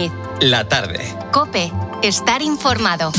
Madrid. La tarde. COPE. Estar informado.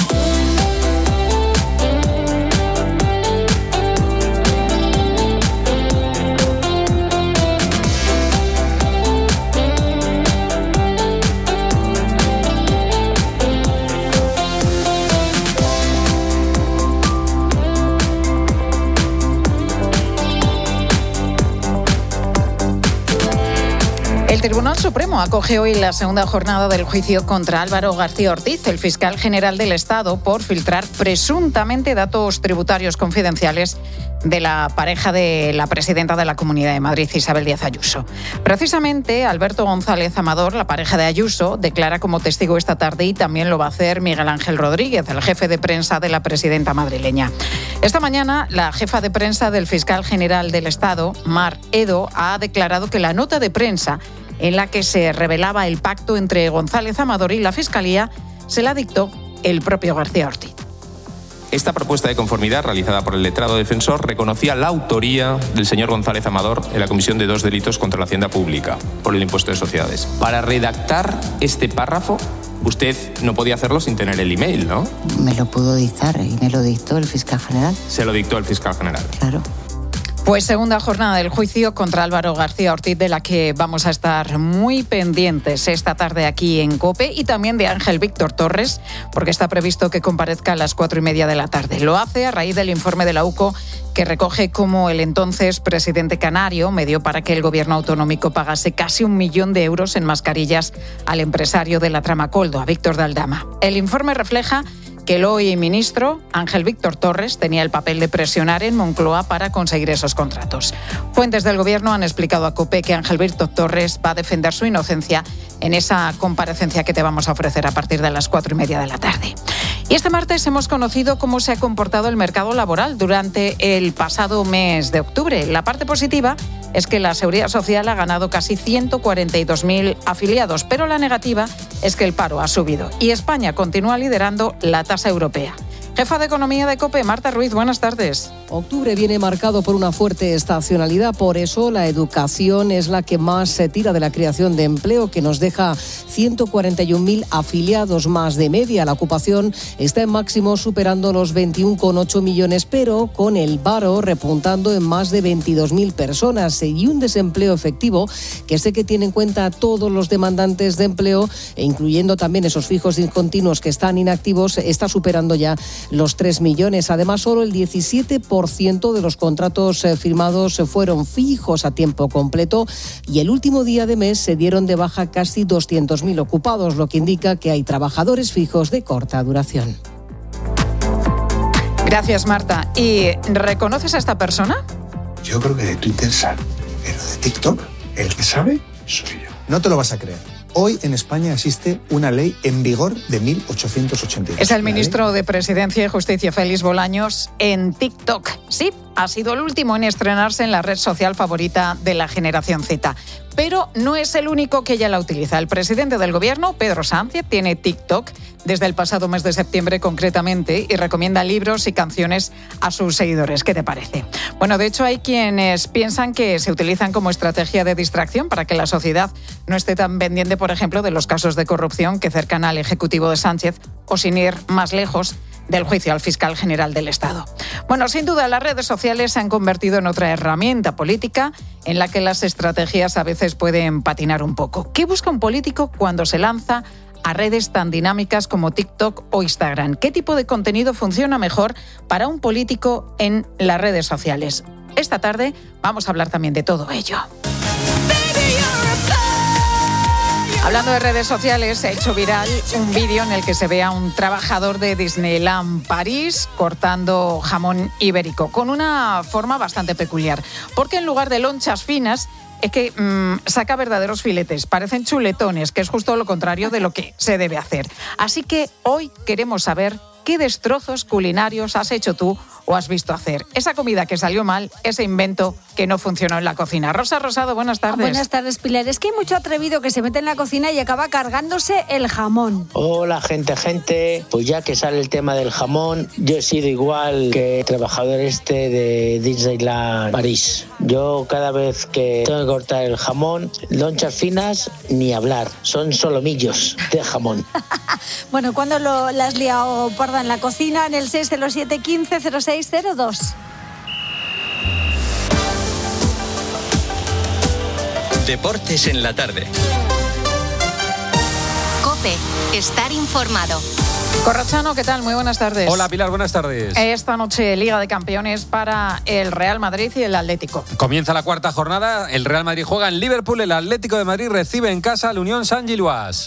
El Tribunal Supremo acoge hoy la segunda jornada del juicio contra Álvaro García Ortiz, el fiscal general del Estado, por filtrar presuntamente datos tributarios confidenciales de la pareja de la presidenta de la Comunidad de Madrid, Isabel Díaz Ayuso. Precisamente, Alberto González Amador, la pareja de Ayuso, declara como testigo esta tarde y también lo va a hacer Miguel Ángel Rodríguez, el jefe de prensa de la presidenta madrileña. Esta mañana, la jefa de prensa del fiscal general del Estado, Mar Edo, ha declarado que la nota de prensa en la que se revelaba el pacto entre González Amador y la Fiscalía se la dictó el propio García Ortiz. Esta propuesta de conformidad realizada por el letrado defensor reconocía la autoría del señor González Amador en la comisión de 2 delitos contra la hacienda pública por el impuesto de sociedades. Para redactar este párrafo, usted no podía hacerlo sin tener el email, ¿no? Me lo pudo dictar y me lo dictó el fiscal general. Se lo dictó el fiscal general. Claro. Pues segunda jornada del juicio contra Álvaro García Ortiz, de la que vamos a estar muy pendientes esta tarde aquí en COPE, y también de Ángel Víctor Torres, porque está previsto que comparezca a las 4:30 de la tarde. Lo hace a raíz del informe de la UCO que recoge cómo el entonces presidente canario medió para que el gobierno autonómico pagase casi 1 millón de euros en mascarillas al empresario de la trama Koldo, a Víctor de Aldama. El informe refleja que el hoy ministro Ángel Víctor Torres tenía el papel de presionar en Moncloa para conseguir esos contratos. Fuentes del Gobierno han explicado a COPE que Ángel Víctor Torres va a defender su inocencia en esa comparecencia que te vamos a ofrecer a partir de las 4:30 de la tarde. Y este martes hemos conocido cómo se ha comportado el mercado laboral durante el pasado mes de octubre. La parte positiva es que la Seguridad Social ha ganado casi 142.000 afiliados, pero la negativa es que el paro ha subido y España continúa liderando la tasa europea. Jefa de Economía de COPE, Marta Ruiz, buenas tardes. Octubre viene marcado por una fuerte estacionalidad, por eso la educación es la que más se tira de la creación de empleo, que nos deja 141.000 afiliados más de media. La ocupación está en máximo, superando los 21,8 millones, pero con el paro repuntando en más de 22.000 personas y un desempleo efectivo que sé que tiene en cuenta a todos los demandantes de empleo, incluyendo también esos fijos discontinuos que están inactivos, está superando ya los 3 millones. Además, solo el 17% de los contratos firmados fueron fijos a tiempo completo y el último día de mes se dieron de baja casi 200.000 ocupados, lo que indica que hay trabajadores fijos de corta duración. Gracias, Marta. ¿Y reconoces a esta persona? Yo creo que de Twitter sabe, pero de TikTok, el que sabe soy yo. No te lo vas a creer. Hoy en España existe una ley en vigor de 1882. Es el ministro de Presidencia y Justicia, Félix Bolaños, en TikTok. Sí, ha sido el último en estrenarse en la red social favorita de la generación Z. Pero no es el único que ya la utiliza. El presidente del gobierno, Pedro Sánchez, tiene TikTok desde el pasado mes de septiembre concretamente y recomienda libros y canciones a sus seguidores. ¿Qué te parece? Bueno, de hecho hay quienes piensan que se utilizan como estrategia de distracción para que la sociedad no esté tan pendiente, por ejemplo, de los casos de corrupción que cercan al ejecutivo de Sánchez, o sin ir más lejos, del juicio al fiscal general del Estado. Bueno, sin duda las redes sociales se han convertido en otra herramienta política en la que las estrategias a veces pueden patinar un poco. ¿Qué busca un político cuando se lanza a redes tan dinámicas como TikTok o Instagram? ¿Qué tipo de contenido funciona mejor para un político en las redes sociales? Esta tarde vamos a hablar también de todo ello. Hablando de redes sociales, se ha hecho viral un vídeo en el que se ve a un trabajador de Disneyland París cortando jamón ibérico, con una forma bastante peculiar, porque en lugar de lonchas finas, es que saca verdaderos filetes, parecen chuletones, que es justo lo contrario de lo que se debe hacer. Así que hoy queremos saber qué destrozos culinarios has hecho tú o has visto hacer. Esa comida que salió mal, ese invento que no funcionó en la cocina. Rosa Rosado, buenas tardes. Buenas tardes, Pilar. Es que hay mucho atrevido que se mete en la cocina y acaba cargándose el jamón. Hola, gente. Pues ya que sale el tema del jamón, yo he sido igual que el trabajador de Disneyland París. Yo cada vez que tengo que cortar el jamón, lonchas finas, ni hablar. Son solomillos de jamón. Bueno, ¿cuándo la has liado parda en la cocina? En el 607 15 0602. Deportes en la tarde. COPE. Estar informado. Corrochano, ¿qué tal? Muy buenas tardes. Hola, Pilar, buenas tardes. Esta noche Liga de Campeones para el Real Madrid y el Atlético. Comienza la cuarta jornada, el Real Madrid juega en Liverpool, el Atlético de Madrid recibe en casa al Unión Saint-Gilloise.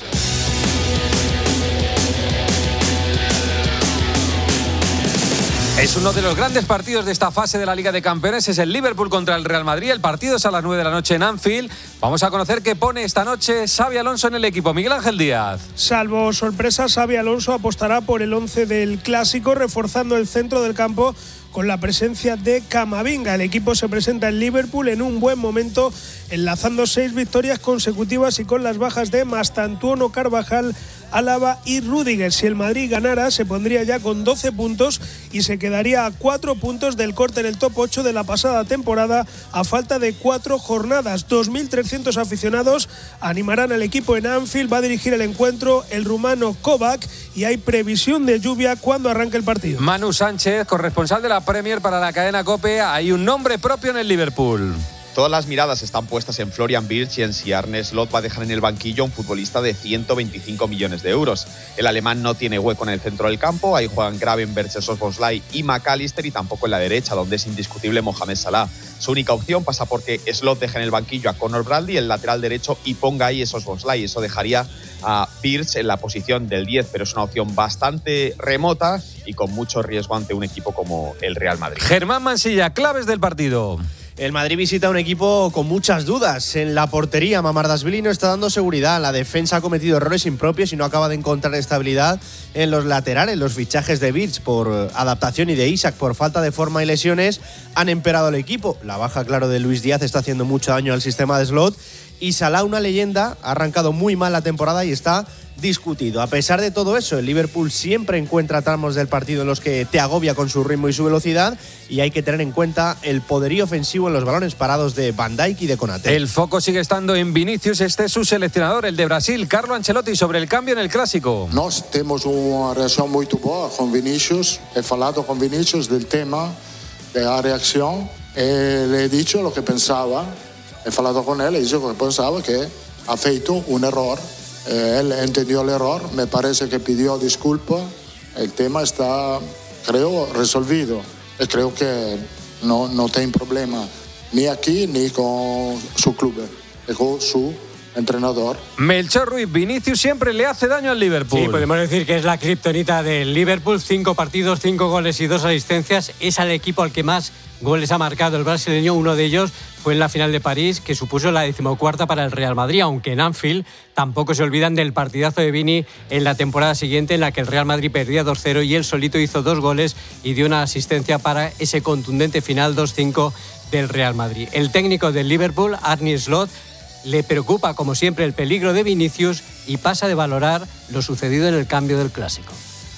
Es uno de los grandes partidos de esta fase de la Liga de Campeones, es el Liverpool contra el Real Madrid. El partido es a las 9 de la noche en Anfield. Vamos a conocer qué pone esta noche Xabi Alonso en el equipo. Miguel Ángel Díaz. Salvo sorpresa, Xabi Alonso apostará por el 11 del Clásico, reforzando el centro del campo con la presencia de Camavinga. El equipo se presenta en Liverpool en un buen momento, enlazando 6 victorias consecutivas y con las bajas de Mastantuono, Carvajal, Álava y Rüdiger. Si el Madrid ganara, se pondría ya con 12 puntos y se quedaría a 4 puntos del corte en el top 8 de la pasada temporada, a falta de 4 jornadas. 2.300 aficionados animarán al equipo en Anfield. Va a dirigir el encuentro el rumano Kovac y hay previsión de lluvia cuando arranque el partido. Manu Sánchez, corresponsal de la Premier para la cadena COPE. Hay un nombre propio en el Liverpool. Todas las miradas están puestas en Florian Wirtz y en si Arne Slot va a dejar en el banquillo a un futbolista de 125 millones de euros. El alemán no tiene hueco en el centro del campo, ahí juegan Gravenberch, Szoboszlai y McAllister, y tampoco en la derecha, donde es indiscutible Mohamed Salah. Su única opción pasa porque Slot deja en el banquillo a Conor Bradley, el lateral derecho, y ponga ahí Szoboszlai. Eso dejaría a Wirtz en la posición del 10, pero es una opción bastante remota y con mucho riesgo ante un equipo como el Real Madrid. Germán Mansilla, claves del partido. El Madrid visita un equipo con muchas dudas. En la portería, Mamardashvili no está dando seguridad. La defensa ha cometido errores impropios y no acaba de encontrar estabilidad en los laterales. Los fichajes de Wirtz por adaptación y de Isak por falta de forma y lesiones han empeorado el equipo. La baja, claro, de Luis Díaz está haciendo mucho daño al sistema de Slot. Y Salah, una leyenda, ha arrancado muy mal la temporada y está discutido. A pesar de todo eso, el Liverpool siempre encuentra tramos del partido en los que te agobia con su ritmo y su velocidad, y hay que tener en cuenta el poderío ofensivo en los balones parados de Van Dijk y de Konaté. El foco sigue estando en Vinicius, este es su seleccionador, el de Brasil, Carlo Ancelotti, sobre el cambio en el Clásico. Nós temos uma reação muito boa com Vinicius. He falado con Vinicius del tema de la reacción. Le he dicho lo que pensaba. He falado con él, he dicho que pensaba que ha hecho un error. Él entendió el error, me parece que pidió disculpas. El tema está, creo, resolvido. Y creo que no tiene problema ni aquí ni con su club, ni con su entrenador. Melchor Ruiz, Vinicius siempre le hace daño al Liverpool. Sí, podemos decir que es la kriptonita del Liverpool. 5 partidos, 5 goles y 2 asistencias. Es al equipo al que más goles ha marcado el brasileño. Uno de ellos fue en la final de París, que supuso la 14ª para el Real Madrid, aunque en Anfield tampoco se olvidan del partidazo de Vini en la temporada siguiente, en la que el Real Madrid perdía 2-0 y él solito hizo 2 goles y dio una asistencia para ese contundente final 2-5 del Real Madrid. El técnico del Liverpool, Arne Slot, le preocupa, como siempre, el peligro de Vinicius y pasa de valorar lo sucedido en el cambio del Clásico.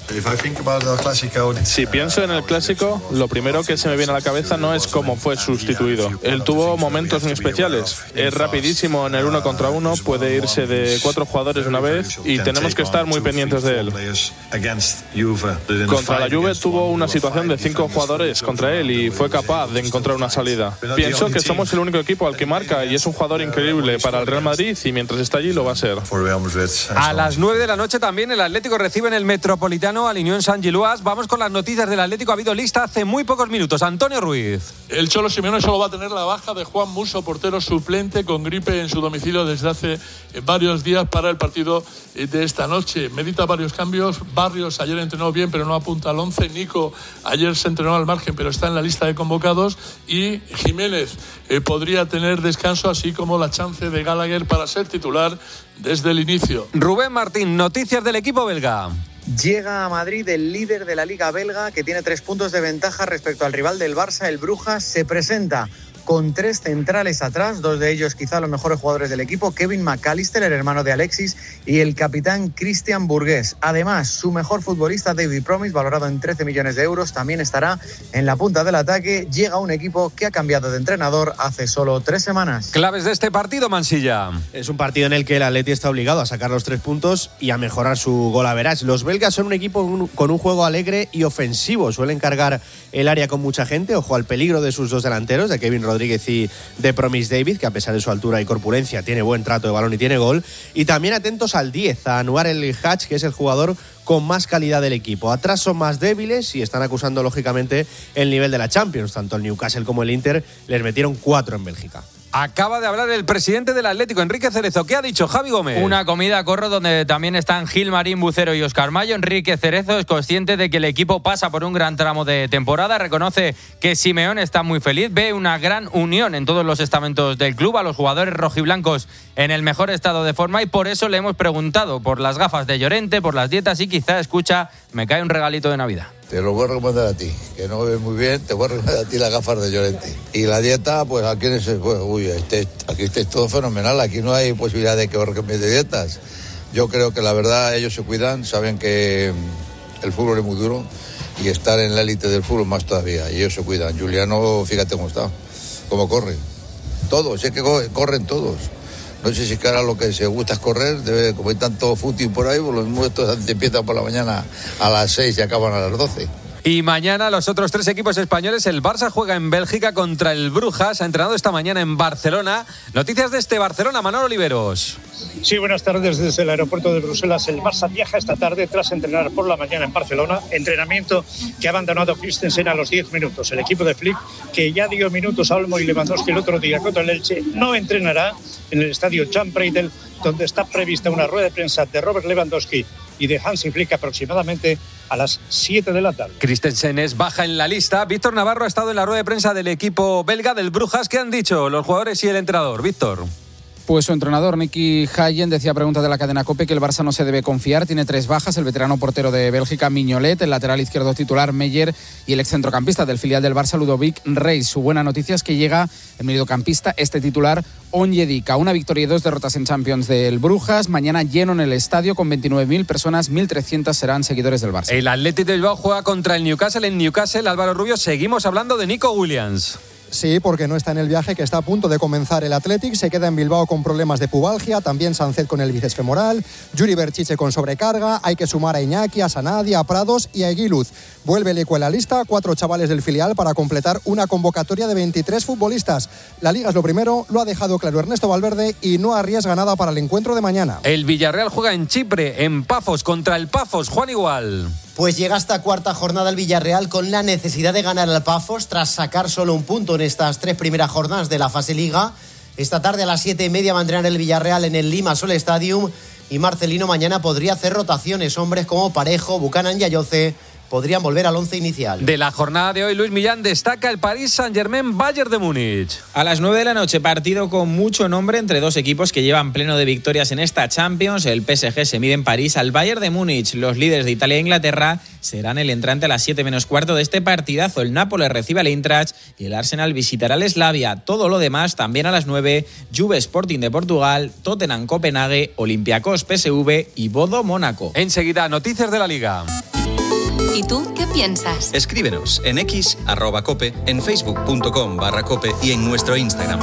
Si pienso en el Clásico, lo primero que se me viene a la cabeza no es cómo fue sustituido. Él tuvo momentos muy especiales. Es rapidísimo en el 1 contra 1, puede irse de 4 jugadores una vez y tenemos que estar muy pendientes de él. Contra la Juve tuvo una situación de 5 jugadores contra él y fue capaz de encontrar una salida. Pienso que somos el único equipo al que marca y es un jugador increíble para el Real Madrid y mientras está allí lo va a ser. A las 9 de la noche también el Atlético recibe en el Metropolitano al Unión Saint-Gilloise. Vamos con las noticias del Atlético. Ha habido lista hace muy pocos minutos. Antonio Ruiz. El Cholo Simeone solo va a tener la baja de Juan Musso, portero suplente con gripe en su domicilio desde hace varios días para el partido de esta noche. Medita varios cambios. Barrios ayer entrenó bien pero no apunta al 11. Nico ayer se entrenó al margen pero está en la lista de convocados. Y Jiménez podría tener descanso, así como la chance de Gallagher para ser titular desde el inicio. Rubén Martín, noticias del equipo belga. Llega a Madrid el líder de la Liga belga, que tiene 3 puntos de ventaja respecto al rival del Barça, el Brujas. Se presenta con 3 centrales atrás, 2 de ellos quizá los mejores jugadores del equipo, Kevin McAllister, el hermano de Alexis, y el capitán Christian Burgués. Además, su mejor futbolista, David Promise, valorado en 13 millones de euros, también estará en la punta del ataque. Llega un equipo que ha cambiado de entrenador hace solo 3 semanas. Claves de este partido, Mansilla. Es un partido en el que el Atleti está obligado a sacar los 3 puntos y a mejorar su gol average. Los belgas son un equipo con un juego alegre y ofensivo. Suelen cargar el área con mucha gente. Ojo al peligro de sus 2 delanteros, de Kevin Rodríguez y de Promise David, que a pesar de su altura y corpulencia tiene buen trato de balón y tiene gol. Y también atentos al 10, a Anouar El Hadj, que es el jugador con más calidad del equipo. Atrás son más débiles y están acusando lógicamente el nivel de la Champions. Tanto el Newcastle como el Inter les metieron 4 en Bélgica. Acaba de hablar el presidente del Atlético, Enrique Cerezo. ¿Qué ha dicho Javi Gómez? Una comida a corro donde también están Gil Marín, Bucero y Óscar Mayo. Enrique Cerezo es consciente de que el equipo pasa por un gran tramo de temporada. Reconoce que Simeone está muy feliz. Ve una gran unión en todos los estamentos del club, a los jugadores rojiblancos en el mejor estado de forma, y por eso le hemos preguntado por las gafas de Llorente, por las dietas, y quizá escucha: me cae un regalito de Navidad. Te lo voy a recomendar a ti, que no ves muy bien, te voy a recomendar a ti las gafas de Llorente. Y la dieta, pues aquí estáis todo fenomenal, aquí no hay posibilidad de que os recomiende dietas. Yo creo que la verdad ellos se cuidan, saben que el fútbol es muy duro y estar en la élite del fútbol más todavía, y ellos se cuidan. Juliano, fíjate cómo está, cómo corre. Todos, es que corren todos. No sé si es que ahora lo que se gusta es correr, como hay tanto fútbol por ahí, pues los muertos empiezan por la mañana a las 6 y acaban a las 12. Y mañana los otros 3 equipos españoles. El Barça juega en Bélgica contra el Brujas. Ha entrenado esta mañana en Barcelona. Noticias de este Barcelona, Manolo Oliveros. Sí, buenas tardes desde el aeropuerto de Bruselas. El Barça viaja esta tarde tras entrenar por la mañana en Barcelona. Entrenamiento que ha abandonado Christensen a los 10 minutos. El equipo de Flick, que ya dio minutos a Olmo y Lewandowski el otro día contra el Elche, no entrenará en el estadio Jan Breydel, donde está prevista una rueda de prensa de Robert Lewandowski y de Hansi Flick aproximadamente a las 7 de la tarde. Christensen es baja en la lista. Víctor Navarro ha estado en la rueda de prensa del equipo belga del Brujas. ¿Qué han dicho los jugadores y el entrenador? Víctor. Pues su entrenador, Nicky Hayen, decía a pregunta de la cadena COPE que el Barça no se debe confiar. Tiene 3 bajas: el veterano portero de Bélgica, Mignolet, el lateral izquierdo titular, Meyer, y el excentrocampista del filial del Barça, Ludovic Reis. Su buena noticia es que llega el mediocampista, este titular, Onyedika. Una victoria y 2 derrotas en Champions del Brujas. Mañana lleno en el estadio con 29.000 personas, 1.300 serán seguidores del Barça. El Athletic de Bilbao juega contra el Newcastle en Newcastle. Álvaro Rubio, seguimos hablando de Nico Williams. Sí, porque no está en el viaje que está a punto de comenzar el Athletic. Se queda en Bilbao con problemas de pubalgia, también Sánchez con el bíceps femoral, Yuri Berchiche con sobrecarga. Hay que sumar a Iñaki, a Sanadi, a Prados y a Eguiluz. Vuelve el Eco en la lista, 4 chavales del filial para completar una convocatoria de 23 futbolistas. La Liga es lo primero, lo ha dejado claro Ernesto Valverde y no arriesga nada para el encuentro de mañana. El Villarreal juega en Chipre, en Pafos, contra el Pafos. Juan Igual. Pues llega esta 4ª jornada el Villarreal con la necesidad de ganar al Pafos tras sacar solo un punto en estas 3 primeras jornadas de la fase Liga. Esta tarde a las 7:30 va a entrenar el Villarreal en el Limassol Stadium y Marcelino mañana podría hacer rotaciones. Hombres como Parejo, Buchanan y Ayoce podrían volver al 11 inicial. De la jornada de hoy, Luis Millán destaca el Paris Saint-Germain Bayern de Múnich. A las 9 de la noche, partido con mucho nombre entre 2 equipos que llevan pleno de victorias en esta Champions. El PSG se mide en París al Bayern de Múnich. Los líderes de Italia e Inglaterra serán el entrante a las 7:15 de este partidazo. El Nápoles recibe al Eintracht y el Arsenal visitará al Slavia. Todo lo demás también a las 9. Juve Sporting de Portugal, Tottenham Copenhague, Olympiacos PSV y Bodo Mónaco. Enseguida, noticias de la Liga. ¿Y tú qué piensas? Escríbenos en X, @cope, en facebook.com/cope y en nuestro Instagram.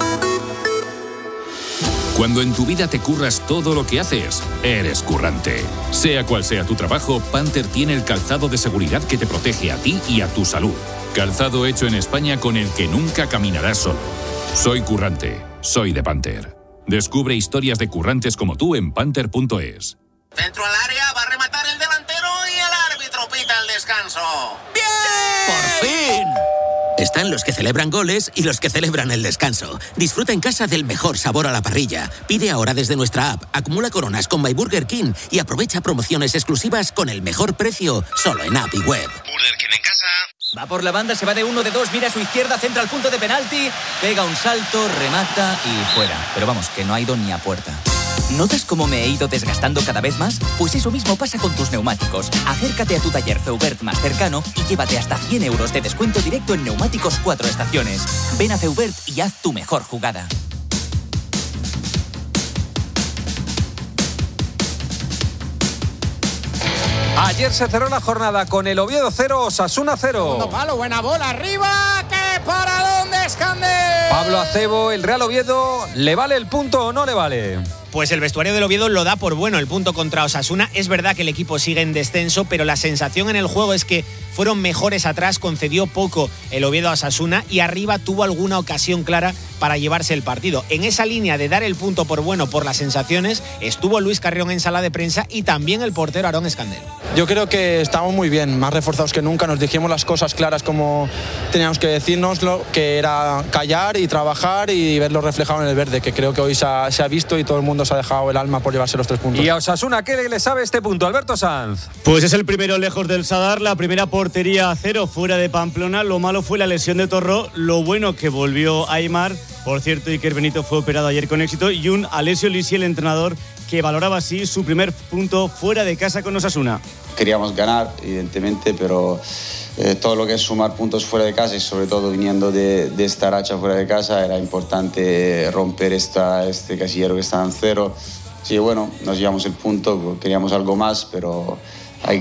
Cuando en tu vida te curras todo lo que haces, eres currante. Sea cual sea tu trabajo, Panther tiene el calzado de seguridad que te protege a ti y a tu salud. Calzado hecho en España con el que nunca caminarás solo. Soy currante, soy de Panther. Descubre historias de currantes como tú en panther.es. Centro al área, va a rematar el delantero y el árbitro pita el descanso. ¡Bien! ¡Por fin! Están los que celebran goles y los que celebran el descanso. Disfruta en casa del mejor sabor a la parrilla. Pide ahora desde nuestra app, acumula coronas con My Burger King y aprovecha promociones exclusivas con el mejor precio, solo en app y web. Burger King en casa. Va por la banda, se va de 1, de 2, mira a su izquierda, centra al punto de penalti, pega un salto, remata y fuera. Pero vamos, que no ha ido ni a puerta. ¿Notas cómo me he ido desgastando cada vez más? Pues eso mismo pasa con tus neumáticos. Acércate a tu taller Feubert más cercano y llévate hasta 100 euros de descuento directo en neumáticos 4 estaciones. Ven a Feubert y haz tu mejor jugada. Ayer se cerró la jornada con el Oviedo 0, Osasuna 0. Segundo palo, buena bola arriba, que para dónde escande. Pablo Acebo, ¿el Real Oviedo le vale el punto o no le vale? Pues el vestuario del Oviedo lo da por bueno el punto contra Osasuna. Es verdad que el equipo sigue en descenso, pero la sensación en el juego es que fueron mejores atrás, concedió poco el Oviedo a Osasuna y arriba tuvo alguna ocasión clara para llevarse el partido. En esa línea de dar el punto por bueno por las sensaciones estuvo Luis Carrión en sala de prensa y también el portero Aarón Escandel. Yo creo que estamos muy bien, más reforzados que nunca. Nos dijimos las cosas claras como teníamos que decírnoslo, que era callar y trabajar y verlo reflejado en el verde, que creo que hoy se ha visto y todo el mundo se ha dejado el alma por llevarse los 3 puntos. ¿Y a Osasuna qué le sabe este punto, Alberto Sanz? Pues es el primero lejos del Sadar, la primera portería a 0 fuera de Pamplona. Lo malo fue la lesión de Torró, lo bueno que volvió Aimar. Por cierto, Iker Benito fue operado ayer con éxito y un Alessio Lisi, el entrenador, que valoraba así su primer punto fuera de casa con Osasuna. Queríamos ganar, evidentemente, pero todo lo que es sumar puntos fuera de casa y sobre todo viniendo de esta racha fuera de casa era importante romper este casillero que está en 0. Sí, bueno, nos llevamos el punto, queríamos algo más, pero hay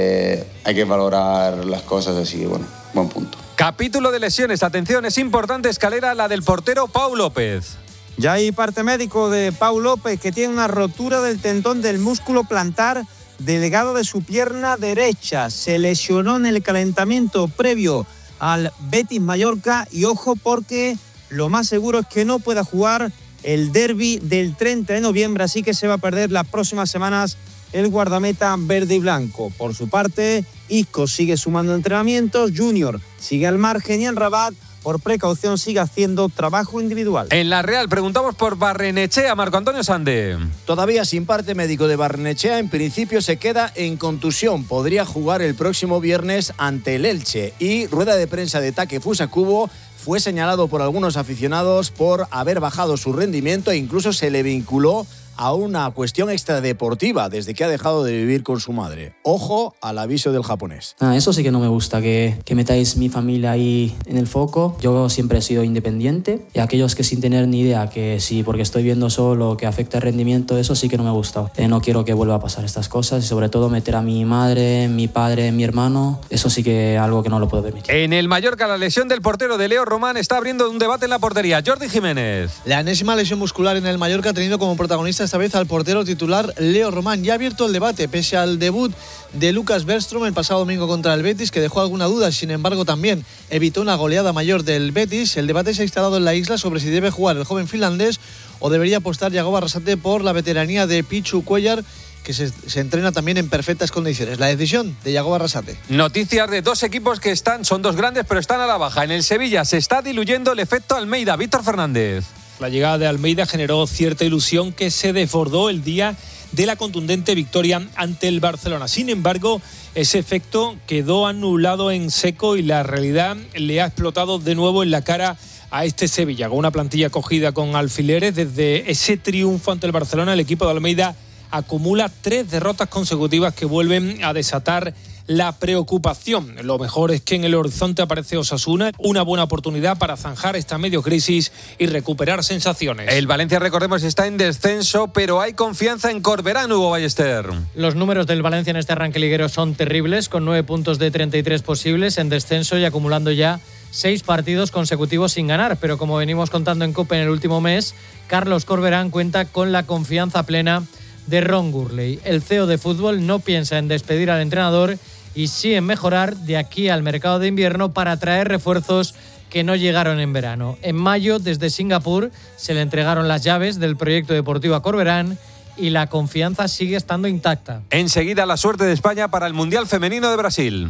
que valorar las cosas, así que bueno, buen punto. Capítulo de lesiones, atención, es importante escalera la del portero Pau López. Ya hay parte médico de Pau López, que tiene una rotura del tendón del músculo plantar delgado de su pierna derecha. Se lesionó en el calentamiento previo al Betis Mallorca y ojo porque lo más seguro es que no pueda jugar el derbi del 30 de noviembre, así que se va a perder las próximas semanas el guardameta verde y blanco. Por su parte, Isco sigue sumando entrenamientos, Junior sigue al margen y el Rabat, por precaución, sigue haciendo trabajo individual. En la Real preguntamos por Barrenechea, Marco Antonio Sande. Todavía sin parte médico de Barrenechea, en principio se queda en contusión. Podría jugar el próximo viernes ante el Elche. Y rueda de prensa de Takefusa Kubo, fue señalado por algunos aficionados por haber bajado su rendimiento e incluso se le vinculó a una cuestión extradeportiva desde que ha dejado de vivir con su madre. Ojo al aviso del japonés. Eso sí que no me gusta, que metáis mi familia ahí en el foco. Yo siempre he sido independiente y aquellos que sin tener ni idea que sí, porque estoy viendo solo que afecta el rendimiento, eso sí que no me gusta. No quiero que vuelva a pasar estas cosas y sobre todo meter a mi madre, mi padre, mi hermano, eso sí que es algo que no lo puedo permitir. En el Mallorca, la lesión del portero de Leo Román está abriendo un debate en la portería. Jordi Jiménez. La enésima lesión muscular en el Mallorca ha tenido como protagonista esta vez al portero titular Leo Román. Ya ha abierto el debate pese al debut de Lucas Bergström el pasado domingo contra el Betis, que dejó alguna duda, sin embargo también evitó una goleada mayor del Betis. El debate se ha instalado en la isla sobre si debe jugar el joven finlandés o debería apostar Yagoba Arrasate por la veteranía de Pichu Cuellar, que se entrena también en perfectas condiciones. La decisión de Yagoba Arrasate. Noticias de dos equipos que son dos grandes pero están a la baja. En el Sevilla se está diluyendo el efecto Almeida. Víctor Fernández. La llegada de Almeida generó cierta ilusión que se desbordó el día de la contundente victoria ante el Barcelona. Sin embargo, ese efecto quedó anulado en seco y la realidad le ha explotado de nuevo en la cara a este Sevilla. Con una plantilla cogida con alfileres, desde ese triunfo ante el Barcelona, el equipo de Almeida acumula 3 derrotas consecutivas que vuelven a desatar la preocupación. Lo mejor es que en el horizonte aparece Osasuna, una buena oportunidad para zanjar esta medio crisis y recuperar sensaciones. El Valencia, recordemos, está en descenso, pero hay confianza en Corberán, Hugo Ballester. Los números del Valencia en este arranque liguero son terribles, con 9 puntos de 33 posibles en descenso y acumulando ya 6 partidos consecutivos sin ganar. Pero como venimos contando en COPE en el último mes, Carlos Corberán cuenta con la confianza plena de Ron Gurley. El CEO de fútbol no piensa en despedir al entrenador y sí en mejorar de aquí al mercado de invierno para traer refuerzos que no llegaron en verano. En mayo, desde Singapur, se le entregaron las llaves del proyecto deportivo a Corberán y la confianza sigue estando intacta. Enseguida la suerte de España para el Mundial Femenino de Brasil.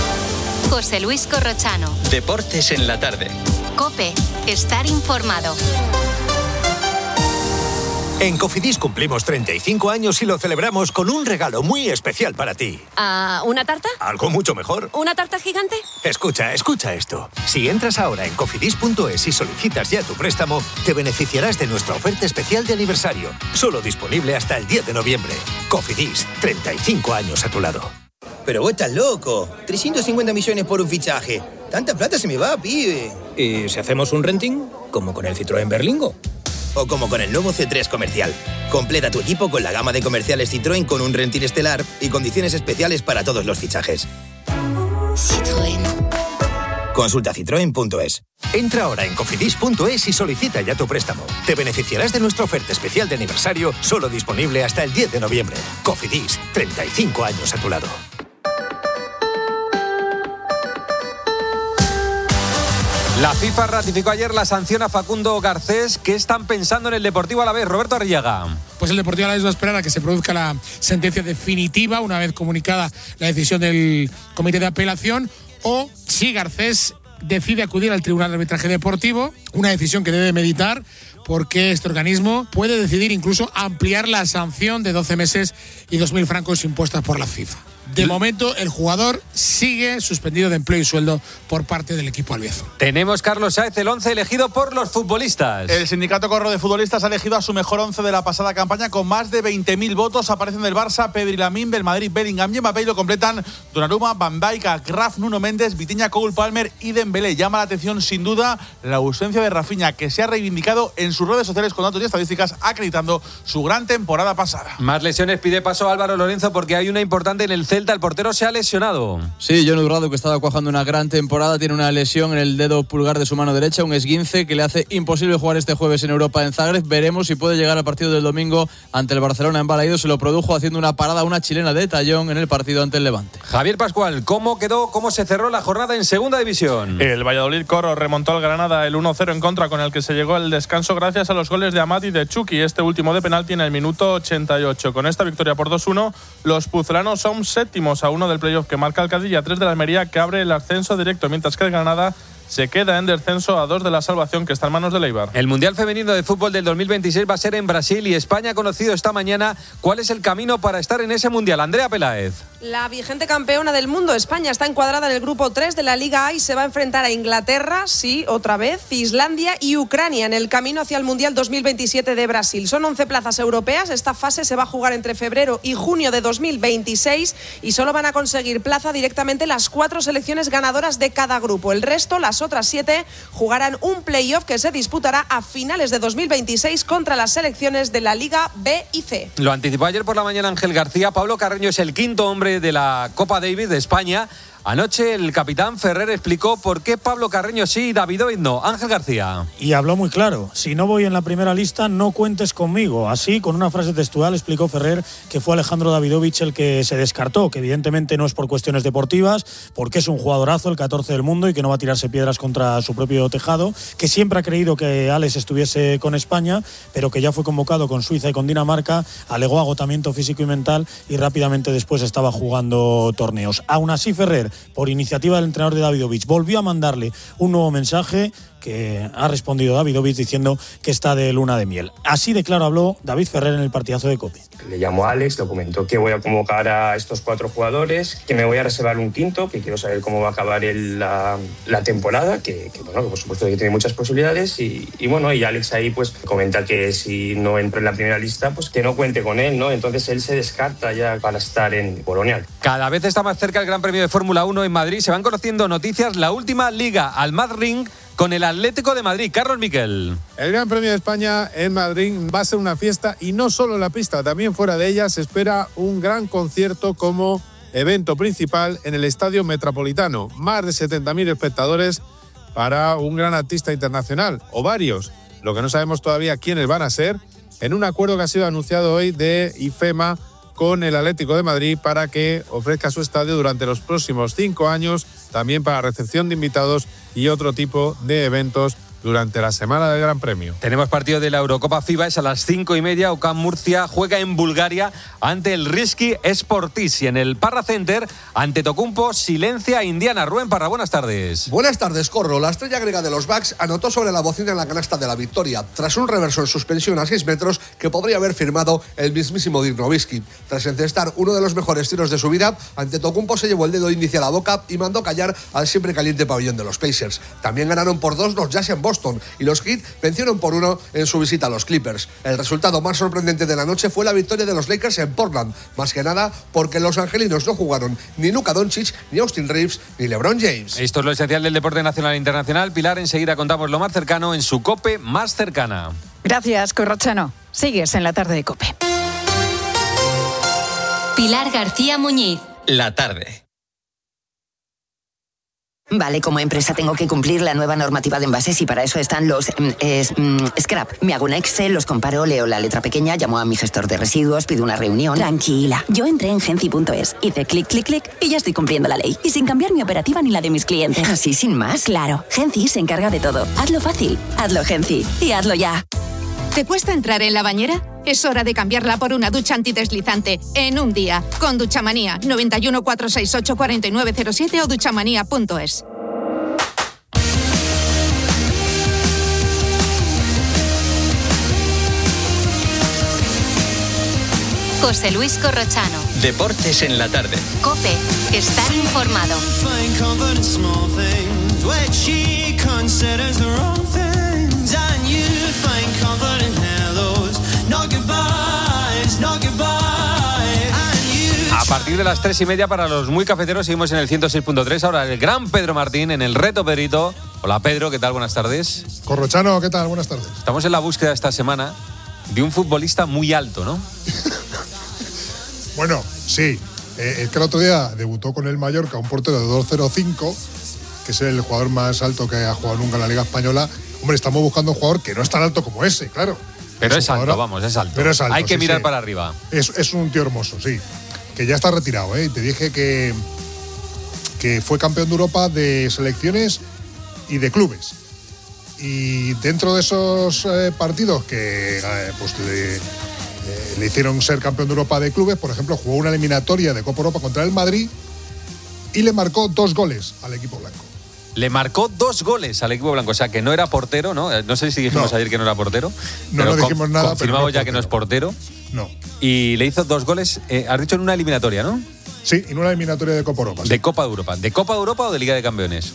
José Luis Corrochano. Deportes en la tarde. COPE. Estar informado. En Cofidis cumplimos 35 años y lo celebramos con un regalo muy especial para ti. ¿Una tarta? Algo mucho mejor. ¿Una tarta gigante? Escucha esto. Si entras ahora en cofidis.es y solicitas ya tu préstamo, te beneficiarás de nuestra oferta especial de aniversario. Solo disponible hasta el 10 de noviembre. Cofidis, 35 años a tu lado. Pero vos estás loco. 350 millones por un fichaje. Tanta plata se me va, pibe. ¿Y si hacemos un renting? Como con el Citroën Berlingo. O como con el nuevo C3 Comercial. Completa tu equipo con la gama de comerciales Citroën con un renting estelar y condiciones especiales para todos los fichajes. Citroën. Consulta citroen.es. Entra ahora en cofidis.es y solicita ya tu préstamo. Te beneficiarás de nuestra oferta especial de aniversario, solo disponible hasta el 10 de noviembre. Cofidis, 35 años a tu lado. La FIFA ratificó ayer la sanción a Facundo Garcés. ¿Qué están pensando en el Deportivo Alavés? Roberto Arriaga. Pues el Deportivo Alavés va a esperar a que se produzca la sentencia definitiva una vez comunicada la decisión del Comité de Apelación, o si Garcés decide acudir al Tribunal de Arbitraje Deportivo, una decisión que debe meditar porque este organismo puede decidir incluso ampliar la sanción de 12 meses y 2.000 francos impuestas por la FIFA. De momento, el jugador sigue suspendido de empleo y sueldo por parte del equipo albiazul. Tenemos, Carlos Sáez, el 11 elegido por los futbolistas. El Sindicato Corro de Futbolistas ha elegido a su mejor 11 de la pasada campaña con más de 20.000 votos. Aparecen del Barça, Pedri, Lamine, del Madrid, Bellingham y Mbappé, y lo completan Donnarumma, Van Dijk, Graf, Nuno Méndez, Vitinha, Cole Palmer y Dembélé. Llama la atención, sin duda, la ausencia de Rafinha, que se ha reivindicado en sus redes sociales con datos y estadísticas, acreditando su gran temporada pasada. Más lesiones, pide paso Álvaro Lorenzo porque hay una importante en el Celta. El portero se ha lesionado. Sí, Jon Urrado, que estaba cuajando una gran temporada, tiene una lesión en el dedo pulgar de su mano derecha, un esguince que le hace imposible jugar este jueves en Europa en Zagreb. Veremos si puede llegar al partido del domingo ante el Barcelona en Balaídos. Se lo produjo haciendo una parada una chilena de tallón en el partido ante el Levante. Javier Pascual, ¿cómo se cerró la jornada en Segunda División? El Valladolid Corro remontó al Granada el 1-0 en contra, con el que se llegó al descanso gracias a los goles de Amat y de Chucky, este último de penalti en el minuto 88. Con esta victoria por 2-1, los pucelanos son séptimos a 1 del playoff que marca el Cádiz y a 3 de la Almería, que abre el ascenso directo, mientras que el Granada se queda en descenso a 2 de la salvación, que está en manos del Eibar. El Mundial Femenino de Fútbol del 2026 va a ser en Brasil y España ha conocido esta mañana cuál es el camino para estar en ese Mundial. Andrea Peláez. La vigente campeona del mundo, España, está encuadrada en el grupo 3 de la Liga A y se va a enfrentar a Inglaterra, sí, otra vez, Islandia y Ucrania en el camino hacia el Mundial 2027 de Brasil. Son 11 plazas europeas. Esta fase se va a jugar entre febrero y junio de 2026 y solo van a conseguir plaza directamente las 4 selecciones ganadoras de cada grupo. El resto, las otras 7, jugarán un playoff que se disputará a finales de 2026 contra las selecciones de la Liga B y C. Lo anticipó ayer por la mañana Ángel García. Pablo Carreño es el quinto hombre de la Copa Davis de España. Anoche el capitán Ferrer explicó por qué Pablo Carreño sí y Davidovich no. Ángel García. Y habló muy claro: si no voy en la primera lista, no cuentes conmigo. Así, con una frase textual, explicó Ferrer que fue Alejandro Davidovich el que se descartó, que evidentemente no es por cuestiones deportivas, porque es un jugadorazo, el 14 del mundo, y que no va a tirarse piedras contra su propio tejado, que siempre ha creído que Alex estuviese con España, pero que ya fue convocado con Suiza y con Dinamarca, alegó agotamiento físico y mental y rápidamente después estaba jugando torneos. Aún así, Ferrer, por iniciativa del entrenador de Davidovich, volvió a mandarle un nuevo mensaje que ha respondido Davidovich diciendo que está de luna de miel. Así de claro habló David Ferrer en el partidazo de COPE. Le llamó a Alex, le comentó que voy a convocar a estos 4 jugadores, que me voy a reservar un quinto, que quiero saber cómo va a acabar la temporada, que bueno, que por supuesto que tiene muchas posibilidades y bueno, y Alex ahí pues comenta que si no entra en la primera lista, pues que no cuente con él, ¿no? Entonces él se descarta ya para estar en Bolonia. Cada vez está más cerca el Gran Premio de Fórmula 1 en Madrid. Se van conociendo noticias. La última liga al Mad Ring con el Atlético de Madrid. Carlos Miquel. El Gran Premio de España en Madrid va a ser una fiesta, y no solo en la pista, también fuera de ella se espera un gran concierto como evento principal en el Estadio Metropolitano. Más de 70.000 espectadores para un gran artista internacional, o varios. Lo que no sabemos todavía quiénes van a ser, en un acuerdo que ha sido anunciado hoy de IFEMA con el Atlético de Madrid para que ofrezca su estadio durante los próximos 5 años, también para recepción de invitados y otro tipo de eventos durante la semana del Gran Premio. Tenemos partido de la Eurocopa FIBA, es a las 5:30. UCAM Murcia juega en Bulgaria ante el Rizki Sportis, y en el Parra Center ante Tocumpo silencia Indiana. Rubén Parra, buenas tardes. Buenas tardes, Corro. La estrella griega de los Bucks anotó sobre la bocina en la canasta de la victoria, tras un reverso en suspensión a 6 metros que podría haber firmado el mismísimo Dirk Nowitzki. Tras encestar uno de los mejores tiros de su vida, ante Tocumpo se llevó el dedo índice a la boca y mandó callar al siempre caliente pabellón de los Pacers. También ganaron por 2 los Jazz en Boston, y los Heat vencieron por 1 en su visita a los Clippers. El resultado más sorprendente de la noche fue la victoria de los Lakers en Portland, más que nada porque los angelinos no jugaron ni Luka Doncic, ni Austin Reeves, ni LeBron James. Esto es lo esencial del deporte nacional e internacional. Pilar, enseguida contamos lo más cercano en su COPE más cercana. Gracias, Corrochano. Sigues en la tarde de COPE. Pilar García Muñiz. La tarde. Vale, como empresa tengo que cumplir la nueva normativa de envases y para eso están los scrap. Me hago un Excel, los comparo, leo la letra pequeña, llamo a mi gestor de residuos, pido una reunión. Tranquila, yo entré en Genci.es, hice clic, clic, clic y ya estoy cumpliendo la ley. Y sin cambiar mi operativa ni la de mis clientes. ¿Así sin más? Claro, Genci se encarga de todo. Hazlo fácil, hazlo Genci y hazlo ya. ¿Te cuesta entrar en la bañera? Es hora de cambiarla por una ducha antideslizante en un día. Con Duchamanía, 91 468 4907 o duchamanía.es. José Luis Corrochano. Deportes en la tarde. COPE. Estar informado. A partir de las 3:30 para los muy cafeteros seguimos en el 106.3. Ahora el gran Pedro Martín en el Reto Pedrito. Hola Pedro, ¿qué tal? Buenas tardes. Corrochano, ¿qué tal? Buenas tardes. Estamos en la búsqueda esta semana de un futbolista muy alto, ¿no? Bueno, sí. Es que el otro día debutó con el Mallorca un portero de 2,05, que es el jugador más alto que ha jugado nunca en la Liga Española. Hombre, estamos buscando un jugador que no es tan alto como ese, claro. Pero es alto, vamos, es alto. Pero es alto. Hay que sí, mirar sí. para arriba. Es un tío hermoso, sí. Que ya está retirado, ¿eh? Te dije que fue campeón de Europa de selecciones y de clubes. Y dentro de esos partidos que le hicieron ser campeón de Europa de clubes, por ejemplo, jugó una eliminatoria de Copa Europa contra el Madrid y le marcó 2 goles al equipo blanco. Le marcó 2 goles al equipo blanco, o sea que no era portero, ¿no? No sé si dijimos ayer que no era portero. No dijimos nada. Confirmamos pero ya que no es portero. No. Y le hizo 2 goles, has dicho en una eliminatoria, ¿no? Sí, en una eliminatoria de Copa Europa. Sí. De Copa de Europa. ¿De Copa de Europa o de Liga de Campeones?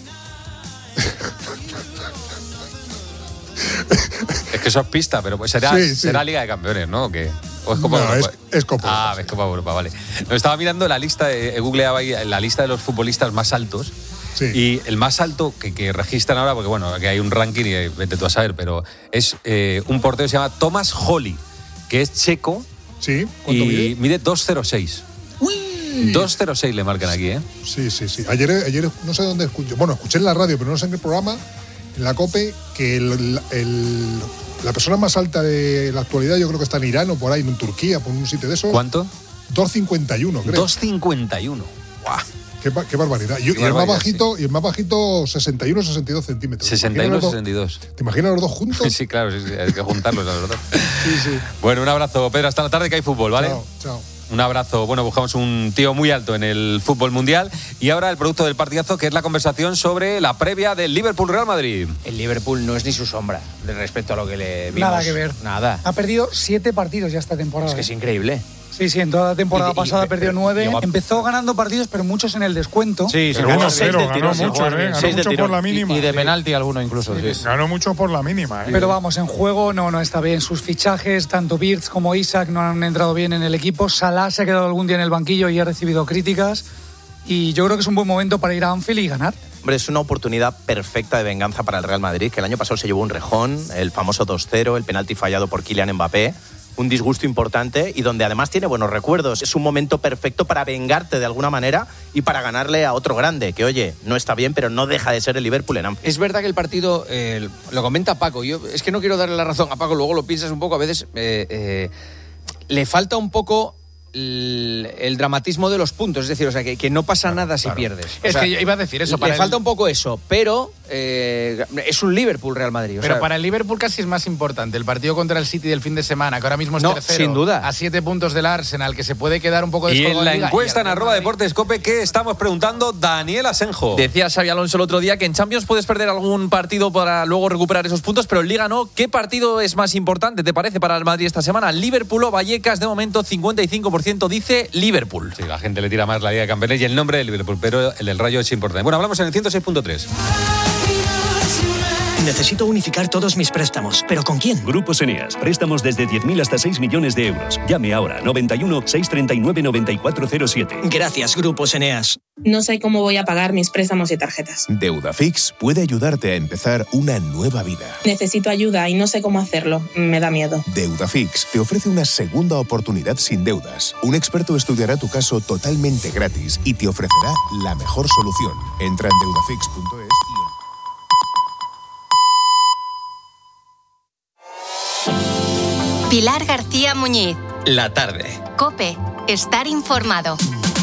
Es que eso es pista, pero pues será Liga de Campeones, ¿no? ¿O qué? ¿O es Copa de Europa? Es Copa Europa. Ah, es Copa de Europa, vale. No, estaba mirando la lista, googleaba ahí la lista de los futbolistas más altos. Sí. Y el más alto que registran ahora, porque bueno, que hay un ranking y vete tú a saber, pero es un portero que se llama Tomáš Holý, que es checo. Sí, ¿cuánto mide? Mide 2,06. 2,06 le marcan aquí, ¿eh? Sí. Ayer no sé dónde escuché. Bueno, escuché en la radio, pero no sé en qué programa, en la COPE, que la persona más alta de la actualidad yo creo que está en Irán o por ahí, en Turquía, por un sitio de esos. ¿Cuánto? 2,51, creo. 2,51. ¡Guau! Qué barbaridad. Y el más bajito, 61 62 centímetros. 61 62. ¿Te imaginas los dos juntos? Sí, claro, sí, hay que juntarlos, la verdad. Sí. Bueno, un abrazo, Pedro. Hasta la tarde que hay fútbol, ¿vale? Chao. Un abrazo. Bueno, buscamos un tío muy alto en el fútbol mundial. Y ahora el producto del partidazo, que es la conversación sobre la previa del Liverpool-Real Madrid. El Liverpool no es ni su sombra respecto a lo que le vimos. Nada que ver. Nada. Ha perdido 7 partidos ya esta temporada. Es que es increíble. Sí, en toda la temporada pasada perdió 9. Empezó ganando partidos, pero muchos en el descuento. Sí, ganó 6 de tiro. Ganó mucho por la mínima. Y de penalti alguno incluso. Sí. Ganó mucho por la mínima. Pero vamos, en juego no está bien. Sus fichajes, tanto Wirtz como Isak, no han entrado bien en el equipo. Salah se ha quedado algún día en el banquillo y ha recibido críticas. Y yo creo que es un buen momento para ir a Anfield y ganar. Hombre, es una oportunidad perfecta de venganza para el Real Madrid, que el año pasado se llevó un rejón, el famoso 2-0, el penalti fallado por Kylian Mbappé. Un disgusto importante y donde además tiene buenos recuerdos. Es un momento perfecto para vengarte de alguna manera y para ganarle a otro grande, que oye, no está bien, pero no deja de ser el Liverpool en Anfield. Es verdad que el partido, lo comenta Paco, yo es que no quiero darle la razón a Paco, luego lo piensas un poco, a veces le falta un poco el dramatismo de los puntos, es decir, o sea, que no pasa nada si pierdes. Es que yo iba a decir eso. Le falta un poco eso, pero es un Liverpool-Real Madrid. Pero para el Liverpool casi es más importante el partido contra el City del fin de semana, que ahora mismo es tercero. Sin duda. A 7 puntos del Arsenal, que se puede quedar un poco descolgado. Y en la encuesta en @deportescope, ¿qué estamos preguntando? Daniel Asenjo. Decía Xabi Alonso el otro día que en Champions puedes perder algún partido para luego recuperar esos puntos, pero en Liga no. ¿Qué partido es más importante, te parece, para el Madrid esta semana? ¿Liverpool o Vallecas? De momento 55% dice Liverpool. Sí, la gente le tira más la Liga de Campeones y el nombre de Liverpool, pero el del Rayo es importante. Bueno, hablamos en el 106.3. Necesito unificar todos mis préstamos, ¿pero con quién? Grupos Eneas, préstamos desde 10.000 hasta 6 millones de euros. Llame ahora, 91 639 9407. Gracias, Grupos Eneas. No sé cómo voy a pagar mis préstamos y tarjetas. Deudafix puede ayudarte a empezar una nueva vida. Necesito ayuda y no sé cómo hacerlo. Me da miedo. Deudafix te ofrece una segunda oportunidad sin deudas. Un experto estudiará tu caso totalmente gratis y te ofrecerá la mejor solución. Entra en deudafix.es Pilar García Muñiz. La tarde. COPE. Estar informado.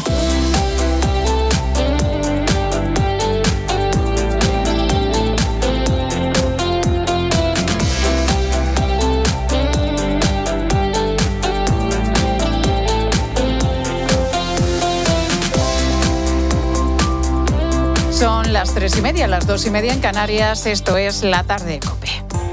Son las 3:30, las 2:30 en Canarias. Esto es La Tarde de COPE.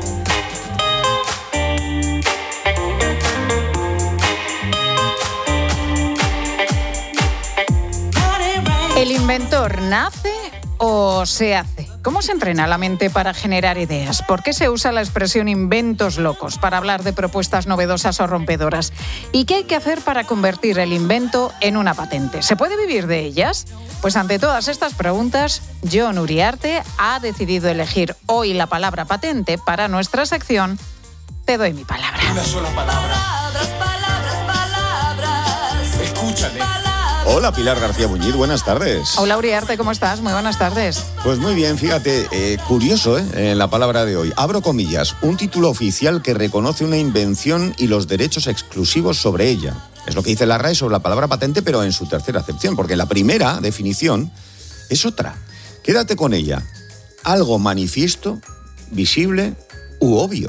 ¿El inventor nace o se hace? ¿Cómo se entrena la mente para generar ideas? ¿Por qué se usa la expresión inventos locos para hablar de propuestas novedosas o rompedoras? ¿Y qué hay que hacer para convertir el invento en una patente? ¿Se puede vivir de ellas? Pues ante todas estas preguntas, Jon Uriarte ha decidido elegir hoy la palabra patente para nuestra sección Te doy mi palabra. Una sola palabra. Palabras. Escúchame. Hola, Pilar García Muñiz, buenas tardes. Hola, Uriarte, ¿cómo estás? Muy buenas tardes. Pues muy bien, fíjate, curioso, la palabra de hoy. Abro comillas, un título oficial que reconoce una invención y los derechos exclusivos sobre ella. Es lo que dice la RAE sobre la palabra patente, pero en su tercera acepción, porque la primera definición es otra. Quédate con ella. Algo manifiesto, visible u obvio.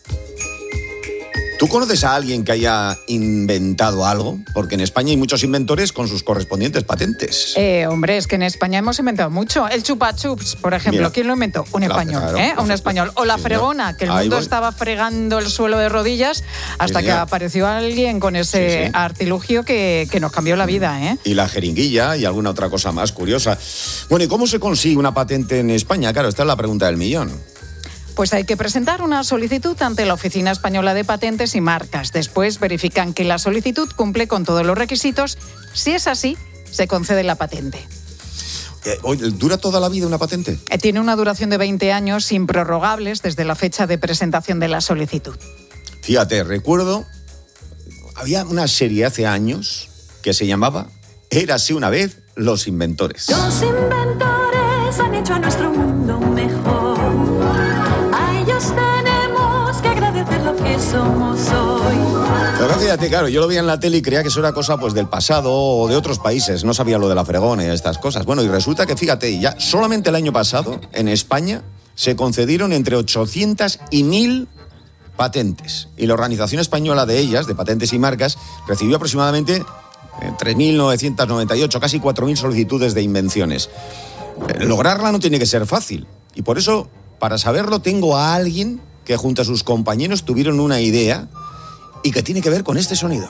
¿Tú conoces a alguien que haya inventado algo? Porque en España hay muchos inventores con sus correspondientes patentes. Hombre, es que en España hemos inventado mucho. El chupa chups, por ejemplo. Mira, ¿quién lo inventó? Un español, claro, un español. O la fregona, que el mundo estaba fregando el suelo de rodillas hasta que apareció alguien con ese artilugio que nos cambió la vida, ¿eh? Y la jeringuilla y alguna otra cosa más curiosa. Bueno, ¿y cómo se consigue una patente en España? Claro, esta es la pregunta del millón. Pues hay que presentar una solicitud ante la Oficina Española de Patentes y Marcas. Después verifican que la solicitud cumple con todos los requisitos. Si es así, se concede la patente. ¿Dura toda la vida una patente? Tiene una duración de 20 años improrrogables desde la fecha de presentación de la solicitud. Fíjate, recuerdo, había una serie hace años que se llamaba Érase una vez los inventores. Los inventores han hecho a nuestro mundo mejor. Tenemos que agradecer lo que somos hoy. Pero fíjate, claro, yo lo veía en la tele y creía que eso era cosa pues del pasado o de otros países. No sabía lo de la fregona y estas cosas. Bueno, y resulta que, fíjate, ya solamente el año pasado, en España, se concedieron entre 800 y 1.000 patentes. Y la Organización Española de ellas, de Patentes y Marcas, recibió aproximadamente 3.998, casi 4.000 solicitudes de invenciones. Lograrla no tiene que ser fácil. Y por eso, para saberlo, tengo a alguien que junto a sus compañeros tuvieron una idea y que tiene que ver con este sonido.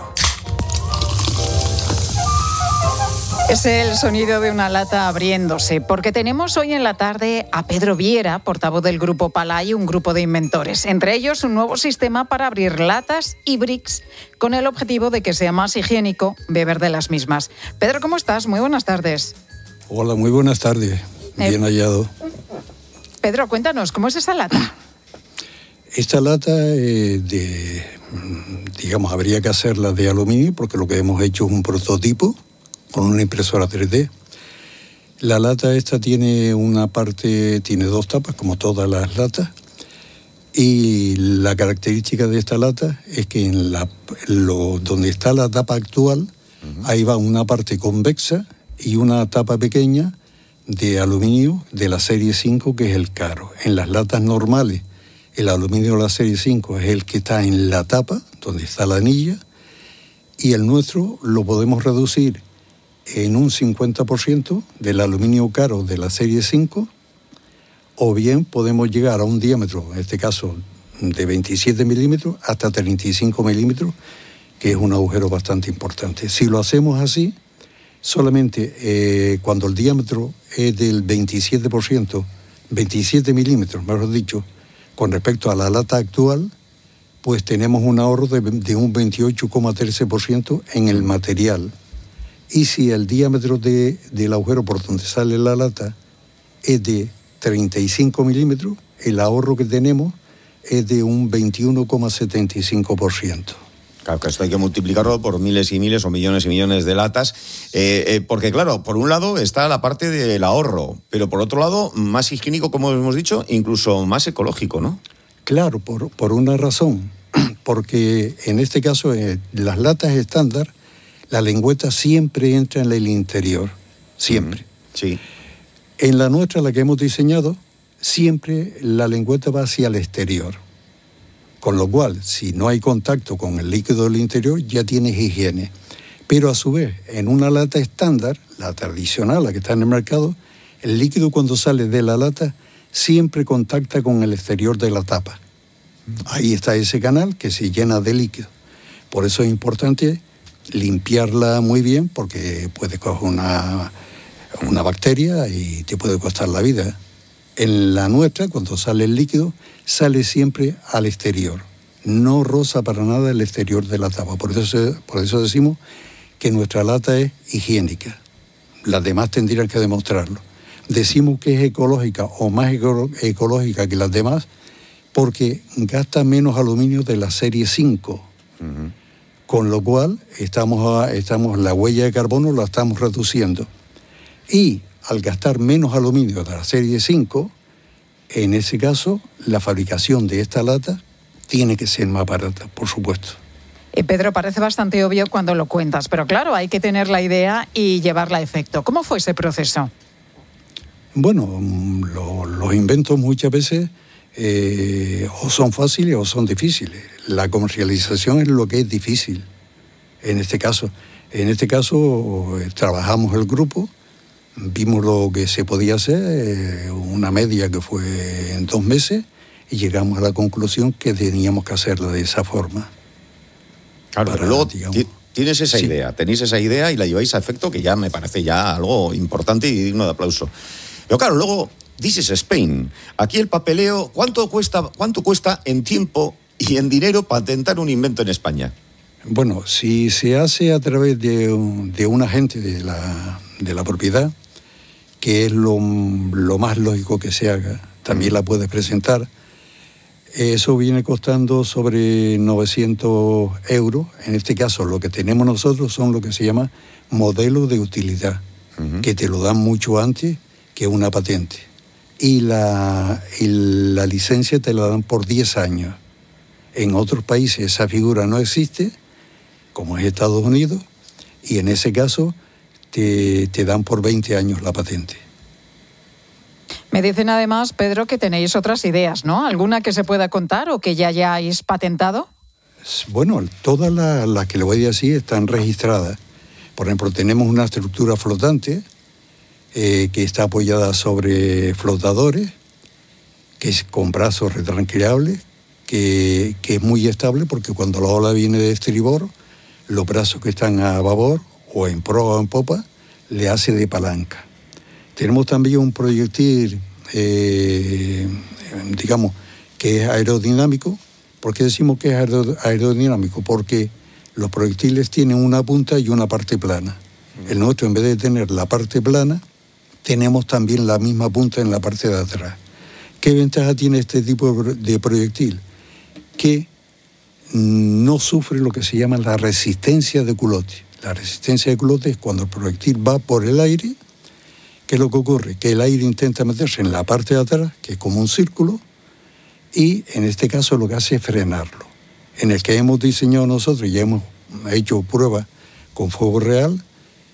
Es el sonido de una lata abriéndose, porque tenemos hoy en la tarde a Pedro Viera, portavoz del Grupo Palay, un grupo de inventores. Entre ellos, un nuevo sistema para abrir latas y bricks con el objetivo de que sea más higiénico beber de las mismas. Pedro, ¿cómo estás? Muy buenas tardes. Hola, muy buenas tardes. Bien hallado. Pedro, cuéntanos, ¿cómo es esa lata? Esta lata, habría que hacerla de aluminio, porque lo que hemos hecho es un prototipo con una impresora 3D. La lata esta tiene tiene dos tapas, como todas las latas, y la característica de esta lata es que donde está la tapa actual Ahí va una parte convexa y una tapa pequeña de aluminio de la serie 5, que es el caro. En las latas normales, el aluminio de la serie 5 es el que está en la tapa, donde está la anilla, y el nuestro lo podemos reducir en un 50% del aluminio caro de la serie 5, o bien podemos llegar a un diámetro, en este caso de 27 milímetros hasta 35 milímetros, que es un agujero bastante importante. Si lo hacemos así, solamente cuando el diámetro es del 27%, 27 milímetros, mejor dicho, con respecto a la lata actual, pues tenemos un ahorro de un 28,13% en el material. Y si el diámetro del agujero por donde sale la lata es de 35 milímetros, el ahorro que tenemos es de un 21,75%. Claro, que esto hay que multiplicarlo por miles y miles o millones y millones de latas, porque claro, por un lado está la parte del ahorro, pero por otro lado, más higiénico, como hemos dicho, incluso más ecológico, ¿no? Claro, por una razón, porque en este caso, las latas estándar, la lengüeta siempre entra en el interior, siempre. Sí. En la nuestra, la que hemos diseñado, siempre la lengüeta va hacia el exterior. Con lo cual, si no hay contacto con el líquido del interior, ya tienes higiene. Pero a su vez, en una lata estándar, la tradicional, la que está en el mercado, el líquido cuando sale de la lata siempre contacta con el exterior de la tapa. Ahí está ese canal que se llena de líquido. Por eso es importante limpiarla muy bien, porque puede coger una bacteria y te puede costar la vida. En la nuestra, cuando sale el líquido, sale siempre al exterior. No roza para nada el exterior de la tapa. Por eso decimos que nuestra lata es higiénica. Las demás tendrían que demostrarlo. Decimos que es ecológica o más ecológica que las demás porque gasta menos aluminio de la serie 5. Con lo cual, la huella de carbono la estamos reduciendo. Y al gastar menos aluminio de la serie 5, en ese caso, la fabricación de esta lata tiene que ser más barata, por supuesto. Pedro, parece bastante obvio cuando lo cuentas, pero claro, hay que tener la idea y llevarla a efecto. ¿Cómo fue ese proceso? Bueno, los inventos muchas veces o son fáciles o son difíciles. La comercialización es lo que es difícil en este caso. En este caso, trabajamos el grupo, vimos lo que se podía hacer, una media que fue en 2 meses, y llegamos a la conclusión que teníamos que hacerlo de esa forma. Claro, pero luego tienes esa idea, tenéis esa idea y la lleváis a efecto, que ya me parece ya algo importante y digno de aplauso. Pero claro, luego, this is Spain. Aquí el papeleo, ¿cuánto cuesta en tiempo y en dinero patentar un invento en España? Bueno, si se hace a través de un agente de la propiedad, que es lo más lógico que se haga, también la puedes presentar. Eso viene costando sobre 900 euros. En este caso, lo que tenemos nosotros son lo que se llama modelo de utilidad, que te lo dan mucho antes que una patente. Y la licencia te la dan por 10 años. En otros países esa figura no existe, como es Estados Unidos, y en ese caso te dan por 20 años la patente. Me dicen además, Pedro, que tenéis otras ideas, ¿no? ¿Alguna que se pueda contar o que ya hayáis patentado? Bueno, todas las que le voy a decir están registradas. Por ejemplo, tenemos una estructura flotante que está apoyada sobre flotadores, que es con brazos retranquilables, que es muy estable porque cuando la ola viene de estribor, los brazos que están a babor o en proa o en popa le hace de palanca. Tenemos también un proyectil, digamos, que es aerodinámico. ¿Por qué decimos que es aerodinámico? Porque los proyectiles tienen una punta y una parte plana. El nuestro, en vez de tener la parte plana, tenemos también la misma punta en la parte de atrás. ¿Qué ventaja tiene este tipo de proyectil? Que no sufre lo que se llama la resistencia de culote. La resistencia de culote es cuando el proyectil va por el aire. ¿Qué es lo que ocurre? Que el aire intenta meterse en la parte de atrás, que es como un círculo, y en este caso lo que hace es frenarlo. En el que hemos diseñado nosotros y hemos hecho pruebas con fuego real,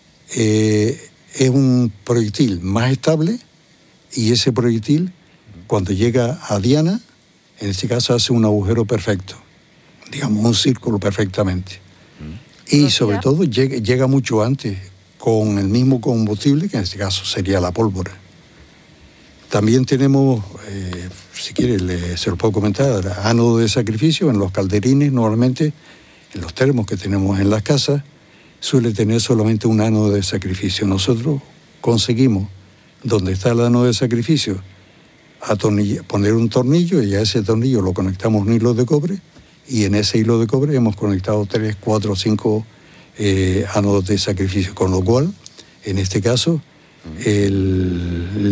es un proyectil más estable y ese proyectil, cuando llega a diana, en este caso hace un agujero perfecto, digamos un círculo perfectamente. Y sobre todo llega mucho antes con el mismo combustible, que en este caso sería la pólvora. También tenemos, si quiere, se lo puedo comentar, ánodo de sacrificio en los calderines. Normalmente, en los termos que tenemos en las casas, suele tener solamente un ánodo de sacrificio. Nosotros conseguimos, donde está el ánodo de sacrificio, poner un tornillo, y a ese tornillo lo conectamos un hilo de cobre, y en ese hilo de cobre hemos conectado 3, 4, 5 ánodos de sacrificio, con lo cual, en este caso, el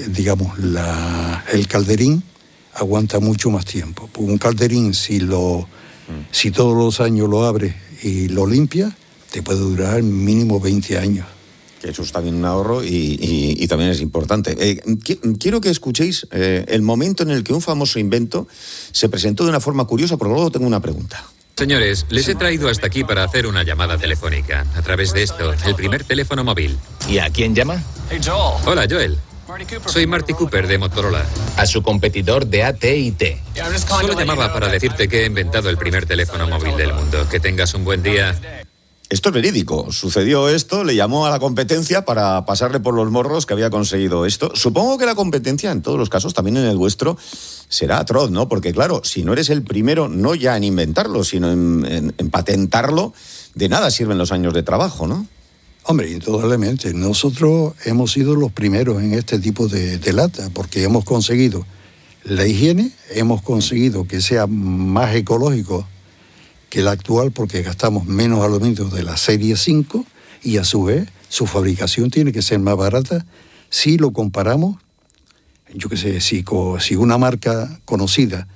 calderín aguanta mucho más tiempo. Un calderín, si todos los años lo abres y lo limpias, te puede durar mínimo 20 años. Que eso es también un ahorro y también es importante. Quiero que escuchéis el momento en el que un famoso invento se presentó de una forma curiosa, pero luego tengo una pregunta. Señores, les he traído hasta aquí para hacer una llamada telefónica. A través de esto, el primer teléfono móvil. ¿Y a quién llama? Hola, Joel. Soy Marty Cooper de Motorola. A su competidor de AT&T. Solo llamaba para decirte que he inventado el primer teléfono móvil del mundo. Que tengas un buen día. Esto es verídico. Sucedió esto, le llamó a la competencia para pasarle por los morros que había conseguido esto. Supongo que la competencia, en todos los casos, también en el vuestro, será atroz, ¿no? Porque, claro, si no eres el primero, no ya en inventarlo, sino en patentarlo, de nada sirven los años de trabajo, ¿no? Hombre, indudablemente. Nosotros hemos sido los primeros en este tipo de lata, porque hemos conseguido la higiene, hemos conseguido que sea más ecológico que la actual, porque gastamos menos aluminio de la serie 5, y a su vez su fabricación tiene que ser más barata si lo comparamos. Yo qué sé, si una marca conocida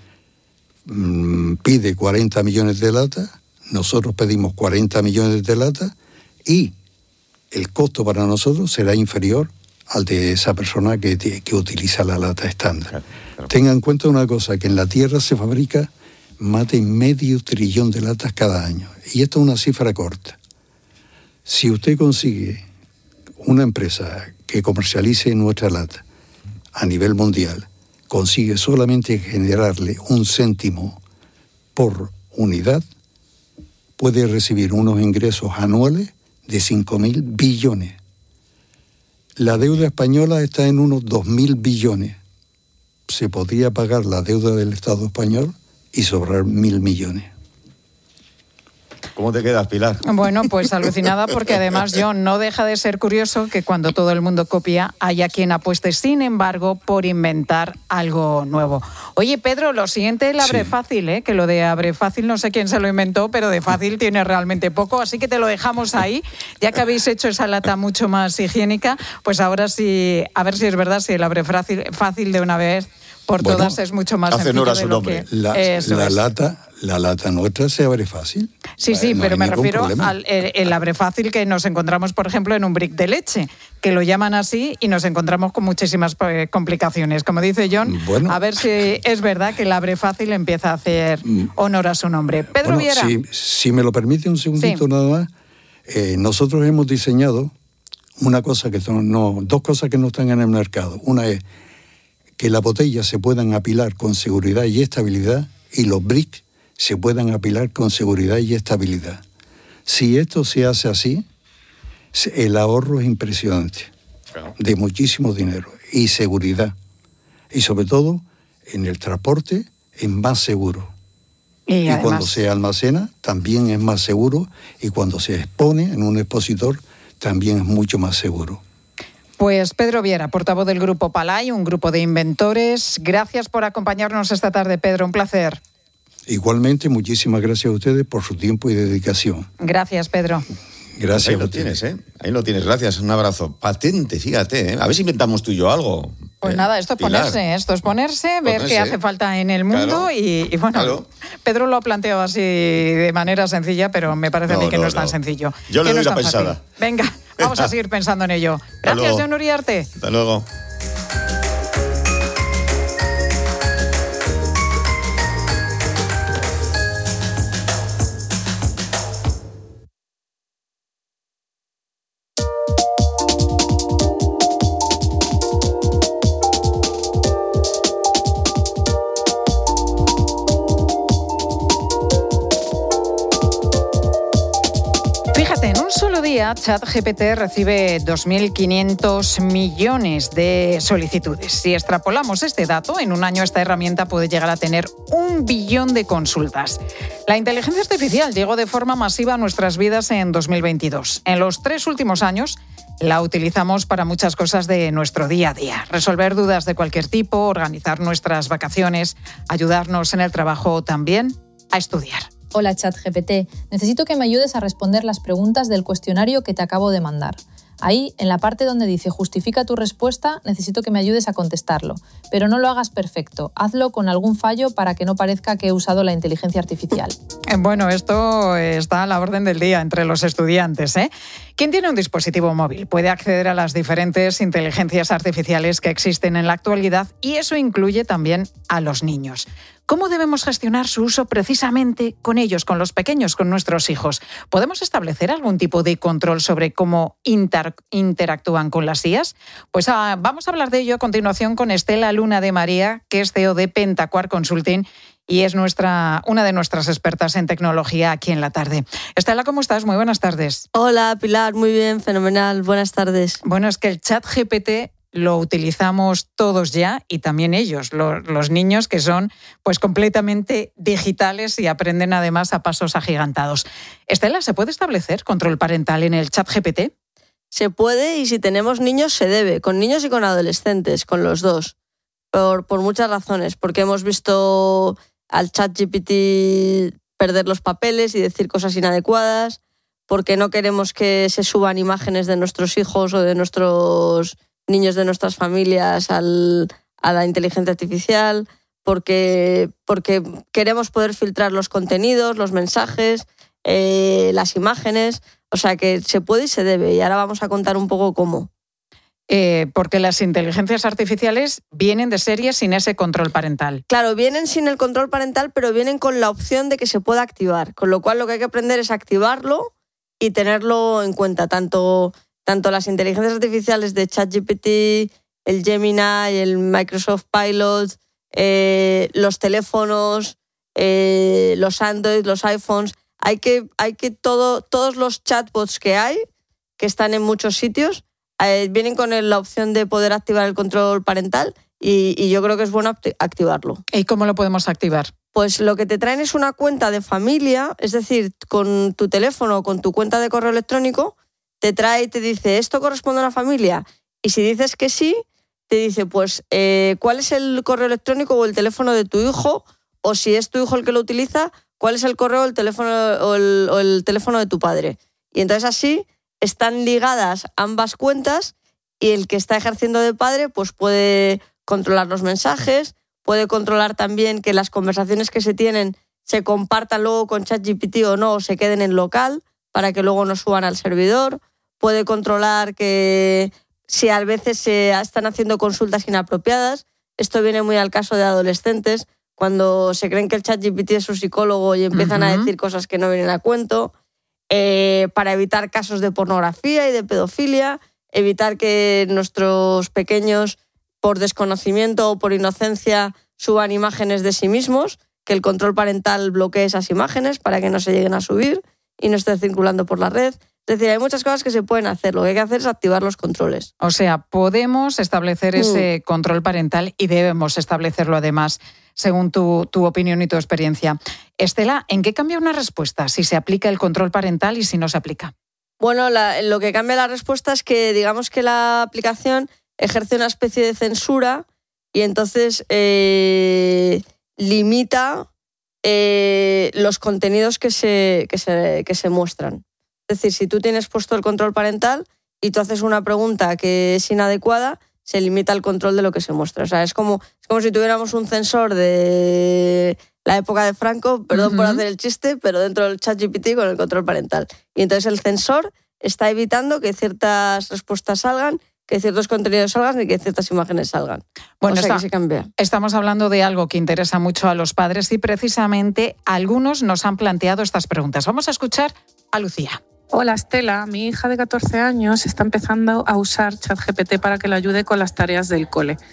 pide 40 millones de latas, nosotros pedimos 40 millones de latas y el costo para nosotros será inferior al de esa persona que utiliza la lata estándar. Claro. Tenga en cuenta una cosa, que en la Tierra se fabrica más de 500 billones de latas cada año. Y esto es una cifra corta. Si usted consigue una empresa que comercialice nuestra lata a nivel mundial, consigue solamente generarle 1 céntimo por unidad, puede recibir unos ingresos anuales de 5.000 billones. La deuda española está en unos 2.000 billones. Se podría pagar la deuda del Estado español y sobrar 1.000 millones. ¿Cómo te quedas, Pilar? Bueno, pues alucinada, porque además, John, no deja de ser curioso que cuando todo el mundo copia, haya quien apueste, sin embargo, por inventar algo nuevo. Oye, Pedro, lo siguiente, el abre fácil, ¿eh? Que lo de abre fácil no sé quién se lo inventó, pero de fácil tiene realmente poco, así que te lo dejamos ahí. Ya que habéis hecho esa lata mucho más higiénica, pues ahora sí, a ver si es verdad, si el abre fácil de una vez por todas es mucho más sencillo de lo que... La lata nuestra se abre fácil. Sí, no, pero me refiero al el abre fácil que nos encontramos, por ejemplo, en un brick de leche, que lo llaman así y nos encontramos con muchísimas complicaciones. Como dice John, a ver si es verdad que el abre fácil empieza a hacer honor a su nombre. Pedro Viera. Si me lo permite un segundito nada más, nosotros hemos diseñado dos cosas que no están en el mercado. Una es que las botellas se puedan apilar con seguridad y estabilidad, y los bricks se puedan apilar con seguridad y estabilidad. Si esto se hace así, el ahorro es impresionante, de muchísimo dinero y seguridad. Y sobre todo, en el transporte es más seguro. Y además, cuando se almacena también es más seguro, y cuando se expone en un expositor también es mucho más seguro. Pues Pedro Viera, portavoz del Grupo Palay, un grupo de inventores. Gracias por acompañarnos esta tarde, Pedro, un placer. Igualmente, muchísimas gracias a ustedes por su tiempo y dedicación. Gracias, Pedro. Gracias. Ahí lo tienes, ¿eh? Ahí lo tienes, gracias, un abrazo. Patente, fíjate, ¿eh? A ver si inventamos tú y yo algo. Pues nada, esto es ponerse, ver qué hace falta en el mundo, y bueno, Pedro lo ha planteado así de manera sencilla, pero me parece a mí que no es tan sencillo. Yo le doy la pensada. Venga, vamos a seguir pensando en ello. Gracias, John Uriarte. Hasta luego. día, ChatGPT recibe 2.500 millones de solicitudes. Si extrapolamos este dato, en un año esta herramienta puede llegar a tener 1 billón de consultas. La inteligencia artificial llegó de forma masiva a nuestras vidas en 2022. En los 3 últimos años, la utilizamos para muchas cosas de nuestro día a día. Resolver dudas de cualquier tipo, organizar nuestras vacaciones, ayudarnos en el trabajo o también a estudiar. Hola ChatGPT, necesito que me ayudes a responder las preguntas del cuestionario que te acabo de mandar. Ahí, en la parte donde dice justifica tu respuesta, necesito que me ayudes a contestarlo. Pero no lo hagas perfecto, hazlo con algún fallo para que no parezca que he usado la inteligencia artificial. Bueno, esto está a la orden del día entre los estudiantes, ¿eh? Quien tiene un dispositivo móvil puede acceder a las diferentes inteligencias artificiales que existen en la actualidad y eso incluye también a los niños. ¿Cómo debemos gestionar su uso precisamente con ellos, con los pequeños, con nuestros hijos? ¿Podemos establecer algún tipo de control sobre cómo interactúan con las IAs? Pues vamos a hablar de ello a continuación con Estela Luna de María, que es CEO de Pentacuar Consulting y es una de nuestras expertas en tecnología aquí en La Tarde. Estela, ¿cómo estás? Muy buenas tardes. Hola, Pilar, muy bien, fenomenal. Buenas tardes. Bueno, es que el ChatGPT lo utilizamos todos ya y también ellos, los niños que son pues completamente digitales y aprenden además a pasos agigantados. Estela, ¿se puede establecer control parental en el ChatGPT? Se puede y si tenemos niños se debe, con niños y con adolescentes, con los dos, por muchas razones, porque hemos visto al ChatGPT perder los papeles y decir cosas inadecuadas, porque no queremos que se suban imágenes de nuestros hijos o de nuestros niños de nuestras familias a la inteligencia artificial, porque queremos poder filtrar los contenidos, los mensajes, las imágenes, o sea que se puede y se debe, y ahora vamos a contar un poco cómo. Porque las inteligencias artificiales vienen de serie sin ese control parental. Claro, vienen sin el control parental, pero vienen con la opción de que se pueda activar, con lo cual lo que hay que aprender es activarlo y tenerlo en cuenta, tanto las inteligencias artificiales de ChatGPT, el Gemini, el Microsoft Pilot, los teléfonos, los Android, los iPhones. Hay que todos los chatbots que están en muchos sitios, vienen con la opción de poder activar el control parental y yo creo que es bueno activarlo. ¿Y cómo lo podemos activar? Pues lo que te traen es una cuenta de familia, es decir, con tu teléfono o con tu cuenta de correo electrónico, te trae y te dice, ¿esto corresponde a una familia? Y si dices que sí, te dice, pues, ¿cuál es el correo electrónico o el teléfono de tu hijo? O si es tu hijo el que lo utiliza, ¿cuál es el correo o el teléfono de tu padre? Y entonces así están ligadas ambas cuentas y el que está ejerciendo de padre pues puede controlar los mensajes, puede controlar también que las conversaciones que se tienen se compartan luego con ChatGPT o no, o se queden en local para que luego no suban al servidor. Puede controlar que si a veces se están haciendo consultas inapropiadas. Esto viene muy al caso de adolescentes, cuando se creen que el ChatGPT es su psicólogo y empiezan a decir cosas que no vienen a cuento. Para evitar casos de pornografía y de pedofilia, evitar que nuestros pequeños, por desconocimiento o por inocencia, suban imágenes de sí mismos, que el control parental bloquee esas imágenes para que no se lleguen a subir y no estén circulando por la red. Es decir, hay muchas cosas que se pueden hacer. Lo que hay que hacer es activar los controles. O sea, podemos establecer ese control parental y debemos establecerlo además, según tu opinión y tu experiencia. Estela, ¿en qué cambia una respuesta si se aplica el control parental y si no se aplica? Bueno, lo que cambia la respuesta es que digamos que la aplicación ejerce una especie de censura y entonces limita los contenidos que se muestran. Es decir, si tú tienes puesto el control parental y tú haces una pregunta que es inadecuada, se limita el control de lo que se muestra. O sea, es como si tuviéramos un censor de la época de Franco, perdón por hacer el chiste, pero dentro del ChatGPT con el control parental. Y entonces el censor está evitando que ciertas respuestas salgan, que ciertos contenidos salgan y que ciertas imágenes salgan. Bueno, o sea, que se cambia. Estamos hablando de algo que interesa mucho a los padres y precisamente algunos nos han planteado estas preguntas. Vamos a escuchar a Lucía. Hola Estela, mi hija de 14 años está empezando a usar ChatGPT para que le ayude con las tareas del cole.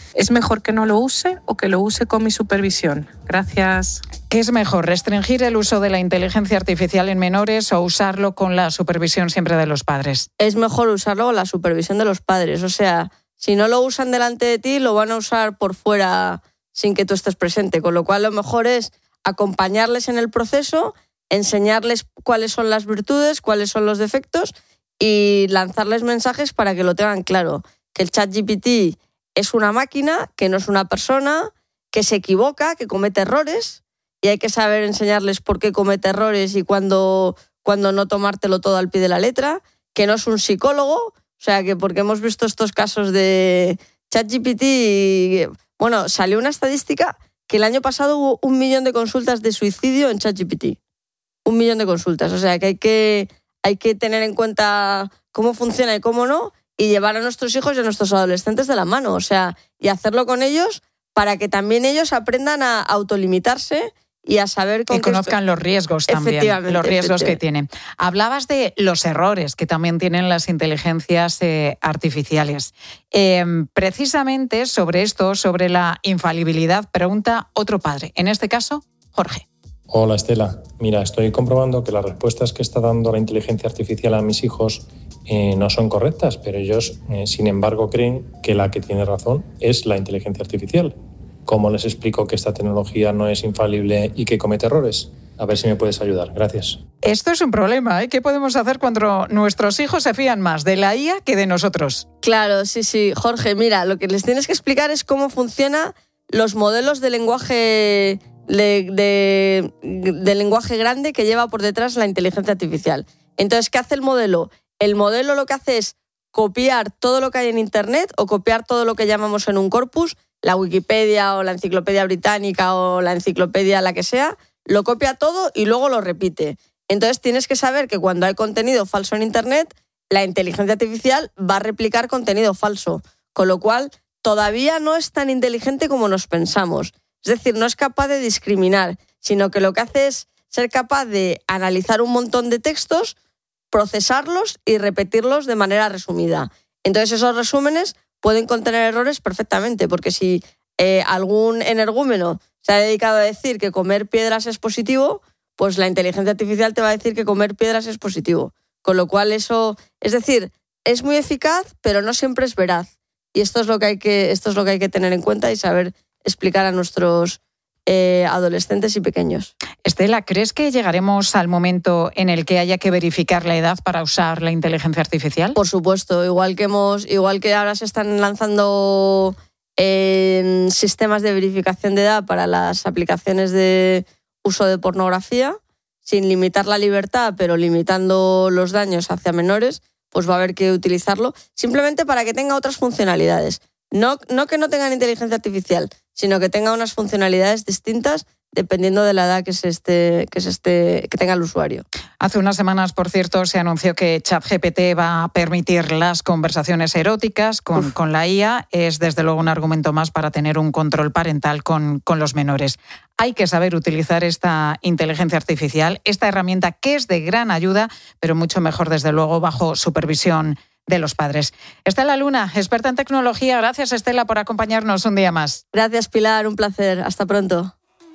¿Es mejor que no lo use o que lo use con mi supervisión? Gracias. ¿Qué es mejor, restringir el uso de la inteligencia artificial en menores o usarlo con la supervisión siempre de los padres? Es mejor usarlo con la supervisión de los padres. O sea, si no lo usan delante de ti, lo van a usar por fuera sin que tú estés presente. Con lo cual, lo mejor es acompañarles en el proceso, enseñarles cuáles son las virtudes, cuáles son los defectos y lanzarles mensajes para que lo tengan claro. Que el ChatGPT es una máquina, que no es una persona, que se equivoca, que comete errores y hay que saber enseñarles por qué comete errores y cuándo no tomártelo todo al pie de la letra, que no es un psicólogo, o sea, que porque hemos visto estos casos de ChatGPT, bueno, salió una estadística que el año pasado hubo 1 millón de consultas de suicidio en ChatGPT. 1 millón de consultas, o sea, que hay que tener en cuenta cómo funciona y cómo no, y llevar a nuestros hijos y a nuestros adolescentes de la mano, o sea, y hacerlo con ellos para que también ellos aprendan a autolimitarse y a saber que conozcan los riesgos también, los riesgos que tienen. Hablabas de los errores que también tienen las inteligencias artificiales. Precisamente sobre esto, sobre la infalibilidad, pregunta otro padre, en este caso, Jorge. Hola Estela, mira, estoy comprobando que las respuestas que está dando la inteligencia artificial a mis hijos no son correctas, pero ellos, sin embargo, creen que la que tiene razón es la inteligencia artificial. ¿Cómo les explico que esta tecnología no es infalible y que comete errores? A ver si me puedes ayudar. Gracias. Esto es un problema, ¿eh? ¿Qué podemos hacer cuando nuestros hijos se fían más de la IA que de nosotros? Claro, sí. Jorge, mira, lo que les tienes que explicar es cómo funcionan los modelos de lenguaje de lenguaje grande que lleva por detrás la inteligencia artificial. Entonces, ¿qué hace el modelo? El modelo lo que hace es copiar todo lo que hay en Internet o copiar todo lo que llamamos en un corpus, la Wikipedia o la Enciclopedia Británica o la enciclopedia la que sea, lo copia todo y luego lo repite. Entonces tienes que saber que cuando hay contenido falso en Internet, la inteligencia artificial va a replicar contenido falso, con lo cual todavía no es tan inteligente como nos pensamos. Es decir, no es capaz de discriminar, sino que lo que hace es ser capaz de analizar un montón de textos, procesarlos y repetirlos de manera resumida. Entonces esos resúmenes pueden contener errores perfectamente, porque si algún energúmeno se ha dedicado a decir que comer piedras es positivo, pues la inteligencia artificial te va a decir que comer piedras es positivo. Con lo cual eso, es decir, es muy eficaz, pero no siempre es veraz. Y esto es lo que hay que tener en cuenta y saber explicar a nuestros adolescentes y pequeños. Estela, ¿crees que llegaremos al momento en el que haya que verificar la edad para usar la inteligencia artificial? Por supuesto, igual que ahora se están lanzando sistemas de verificación de edad para las aplicaciones de uso de pornografía, sin limitar la libertad, pero limitando los daños hacia menores, pues va a haber que utilizarlo simplemente para que tenga otras funcionalidades. No que no tengan inteligencia artificial, sino que tenga unas funcionalidades distintas dependiendo de la edad que tenga el usuario. Hace unas semanas, por cierto, se anunció que ChatGPT va a permitir las conversaciones eróticas con la IA. Es desde luego un argumento más para tener un control parental con los menores. Hay que saber utilizar esta inteligencia artificial, esta herramienta que es de gran ayuda, pero mucho mejor desde luego bajo supervisión de los padres. Estela Luna, experta en tecnología. Gracias, Estela, por acompañarnos un día más. Gracias, Pilar. Un placer. Hasta pronto.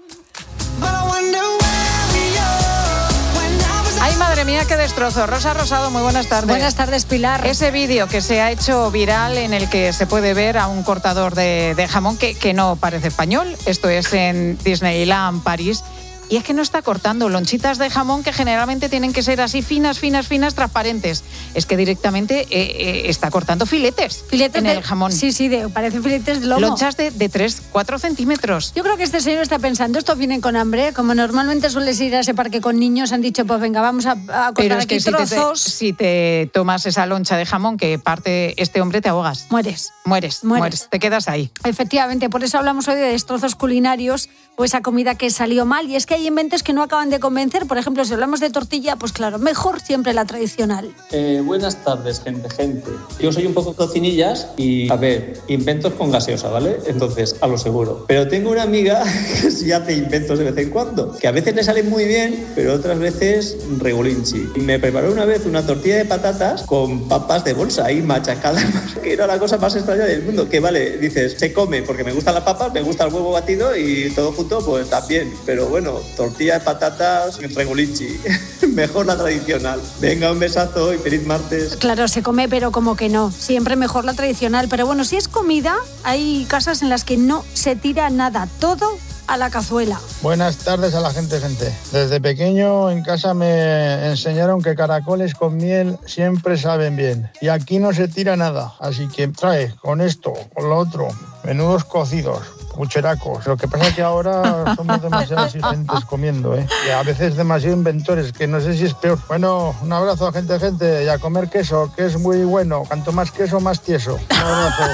Ay, madre mía, qué destrozo. Rosa Rosado, muy buenas tardes. Buenas tardes, Pilar. Ese vídeo que se ha hecho viral en el que se puede ver a un cortador de jamón que no parece español. Esto es en Disneyland París. Y es que no está cortando lonchitas de jamón que generalmente tienen que ser así finas, transparentes. Es que directamente está cortando filetes en el jamón. Sí, parecen filetes de lomo. Lonchas de 3-4 centímetros. Yo creo que este señor está pensando, estos vienen con hambre, como normalmente sueles ir a ese parque con niños, han dicho, pues venga, vamos a cortar Pero es aquí que trozos. Si te tomas esa loncha de jamón que parte este hombre, te ahogas. Mueres. Te quedas ahí. Efectivamente, por eso hablamos hoy de destrozos culinarios o esa comida que salió mal. Y es que hay hay inventos que no acaban de convencer. Por ejemplo, si hablamos de tortilla, pues claro, mejor siempre la tradicional. Buenas tardes, gente. Yo soy un poco cocinillas y, a ver, inventos con gaseosa, ¿vale? Entonces, a lo seguro. Pero tengo una amiga que sí hace inventos de vez en cuando, que a veces le salen muy bien, pero otras veces regulinchi. Me preparó una vez una tortilla de patatas con papas de bolsa ahí machacadas, que era la cosa más extraña del mundo. Que vale, dices, se come porque me gustan las papas, me gusta el huevo batido y todo junto, pues también. Pero bueno, tortilla de patatas regulinchi. Mejor la tradicional. Venga, un besazo y feliz martes. Claro, se come, pero como que no. Siempre mejor la tradicional. Pero bueno, si es comida, hay casas en las que no se tira nada. Todo a la cazuela. Buenas tardes a la gente. Desde pequeño en casa me enseñaron que caracoles con miel siempre saben bien. Y aquí no se tira nada. Así que trae con esto, con lo otro, menudos cocidos, pucheracos. Lo que pasa es que ahora somos demasiado exigentes comiendo, y a veces demasiado inventores, que no sé si es peor. Bueno, un abrazo a gente, y a comer queso, que es muy bueno. Cuanto más queso, más tieso. Un abrazo.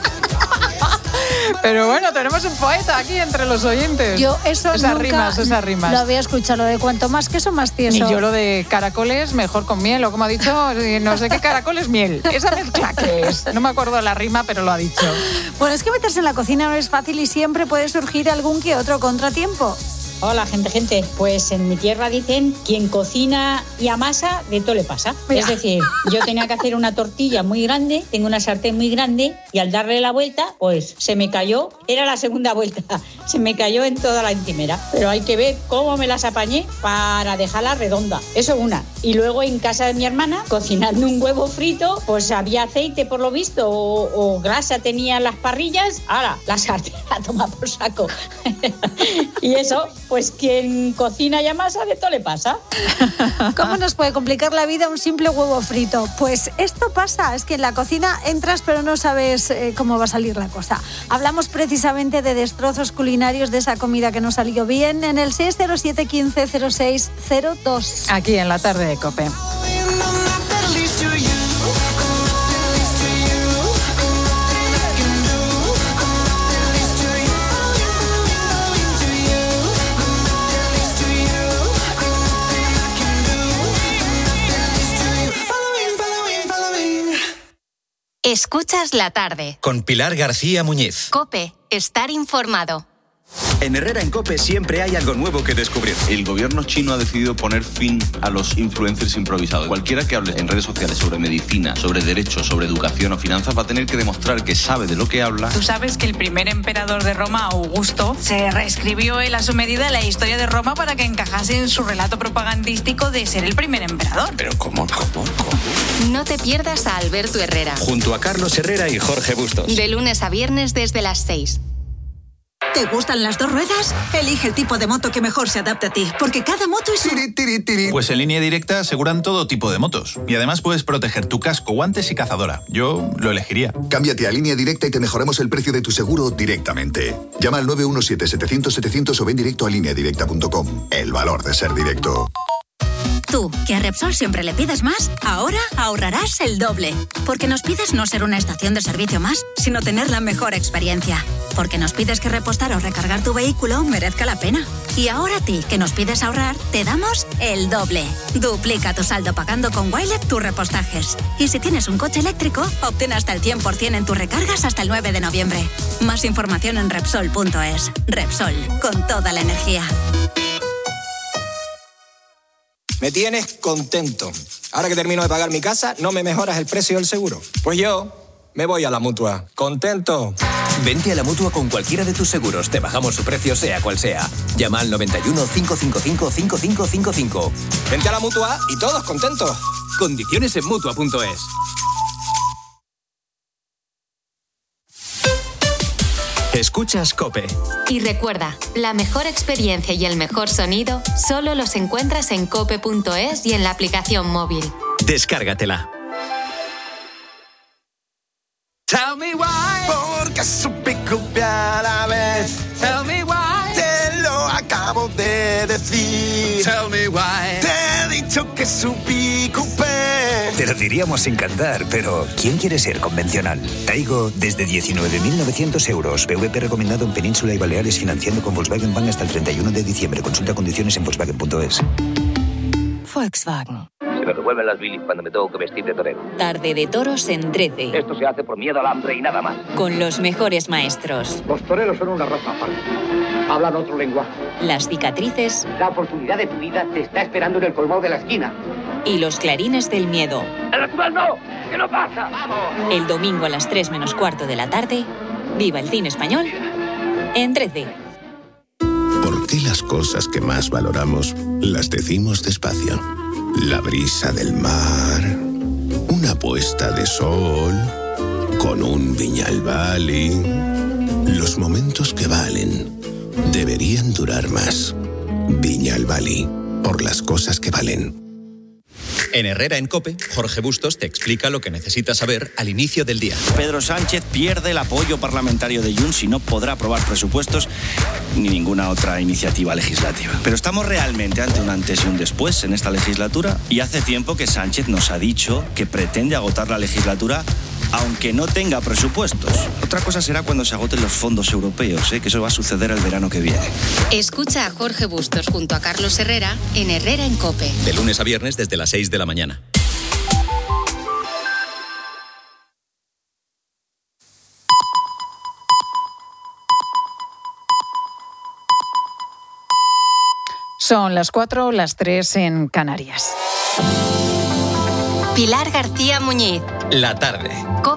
Pero bueno, tenemos un poeta aquí entre los oyentes. Yo esas rimas. Lo había escuchado, lo de cuanto más queso, más tieso. Y yo lo de caracoles, mejor con miel, o como ha dicho, no sé qué caracoles, miel. Esa mezcla que es. No me acuerdo de la rima, pero lo ha dicho. Bueno, es que meterse en la cocina no es fácil y siempre puede surgir algún que otro contratiempo. Hola, gente. Pues en mi tierra dicen, quien cocina y amasa, de todo le pasa. Mira. Es decir, yo tenía que hacer una tortilla muy grande, tengo una sartén muy grande y al darle la vuelta, pues se me cayó, era la segunda vuelta, se me cayó en toda la encimera. Pero hay que ver cómo me las apañé para dejarla redonda. Eso una. Y luego en casa de mi hermana, cocinando un huevo frito, pues había aceite por lo visto o grasa tenía las parrillas. Ahora, la sartén la toma por saco. Y eso, pues quien cocina y amasa, de todo le pasa. ¿Cómo nos puede complicar la vida un simple huevo frito? Pues esto pasa, es que en la cocina entras pero no sabes cómo va a salir la cosa. Hablamos precisamente de destrozos culinarios, de esa comida que no salió bien, en el 607 15 06 02. Aquí en la tarde de COPE. Escuchas la tarde. Con Pilar García Muñiz. COPE. Estar informado. En Herrera en COPE siempre hay algo nuevo que descubrir. El gobierno chino ha decidido poner fin a los influencers improvisados. Cualquiera que hable en redes sociales sobre medicina, sobre derechos, sobre educación o finanzas va a tener que demostrar que sabe de lo que habla. Tú sabes que el primer emperador de Roma, Augusto, se reescribió él a su medida la historia de Roma para que encajase en su relato propagandístico de ser el primer emperador. Pero ¿cómo? No te pierdas a Alberto Herrera. Junto a Carlos Herrera y Jorge Bustos. De lunes a viernes desde las 6. ¿Te gustan las dos ruedas? Elige el tipo de moto que mejor se adapte a ti, porque cada moto es Pues en Línea Directa aseguran todo tipo de motos. Y además puedes proteger tu casco, guantes y cazadora. Yo lo elegiría. Cámbiate a Línea Directa y te mejoramos el precio de tu seguro directamente. Llama al 917-700-700 o ven directo a lineadirecta.com. El valor de ser directo. Tú, que a Repsol siempre le pides más, ahora ahorrarás el doble. Porque nos pides no ser una estación de servicio más, sino tener la mejor experiencia. Porque nos pides que repostar o recargar tu vehículo merezca la pena. Y ahora a ti, que nos pides ahorrar, te damos el doble. Duplica tu saldo pagando con Wilet tus repostajes. Y si tienes un coche eléctrico, obtén hasta el 100% en tus recargas hasta el 9 de noviembre. Más información en Repsol.es. Repsol, con toda la energía. Me tienes contento. Ahora que termino de pagar mi casa, ¿no me mejoras el precio del seguro? Pues yo me voy a la Mutua. ¿Contento? Vente a la Mutua con cualquiera de tus seguros. Te bajamos su precio sea cual sea. Llama al 91 555 5555. Vente a la Mutua y todos contentos. Condiciones en Mutua.es. Escuchas COPE. Y recuerda, la mejor experiencia y el mejor sonido solo los encuentras en cope.es y en la aplicación móvil. Descárgatela. Tell me why. Porque supe copiar a la vez. Tell me why. Te lo acabo de decir. Tell me why. Te he dicho que supe copiar. Te lo diríamos sin cantar, pero ¿quién quiere ser convencional? Taigo desde 19.900 euros. PVP recomendado en Península y Baleares, financiando con Volkswagen Bank hasta el 31 de diciembre. Consulta condiciones en Volkswagen.es. Volkswagen. Se me revuelven las bilis cuando me tengo que vestir de torero. Tarde de toros en 13. Esto se hace por miedo al hambre y nada más. Con los mejores maestros. Los toreros son una raza aparte. Hablan otro lenguaje. Las cicatrices. La oportunidad de tu vida te está esperando en el colmado de la esquina. Y los clarines del miedo. ¡El actual no! ¡Que no pasa! ¡Vamos! El domingo a las 3 menos cuarto de la tarde. Viva el cine español en 13. ¿Por qué las cosas que más valoramos las decimos despacio? La brisa del mar, una puesta de sol, con un Viñalbali. Los momentos que valen deberían durar más. Viñalbali, por las cosas que valen. En Herrera en COPE, Jorge Bustos te explica lo que necesitas saber al inicio del día. Pedro Sánchez pierde el apoyo parlamentario de Junts y no podrá aprobar presupuestos ni ninguna otra iniciativa legislativa. Pero estamos realmente ante un antes y un después en esta legislatura y hace tiempo que Sánchez nos ha dicho que pretende agotar la legislatura aunque no tenga presupuestos. Otra cosa será cuando se agoten los fondos europeos, que eso va a suceder el verano que viene. Escucha a Jorge Bustos junto a Carlos Herrera en Herrera en COPE. De lunes a viernes desde las 6 de la mañana. Son las 4, las 3 en Canarias. Pilar García Muñiz. La tarde.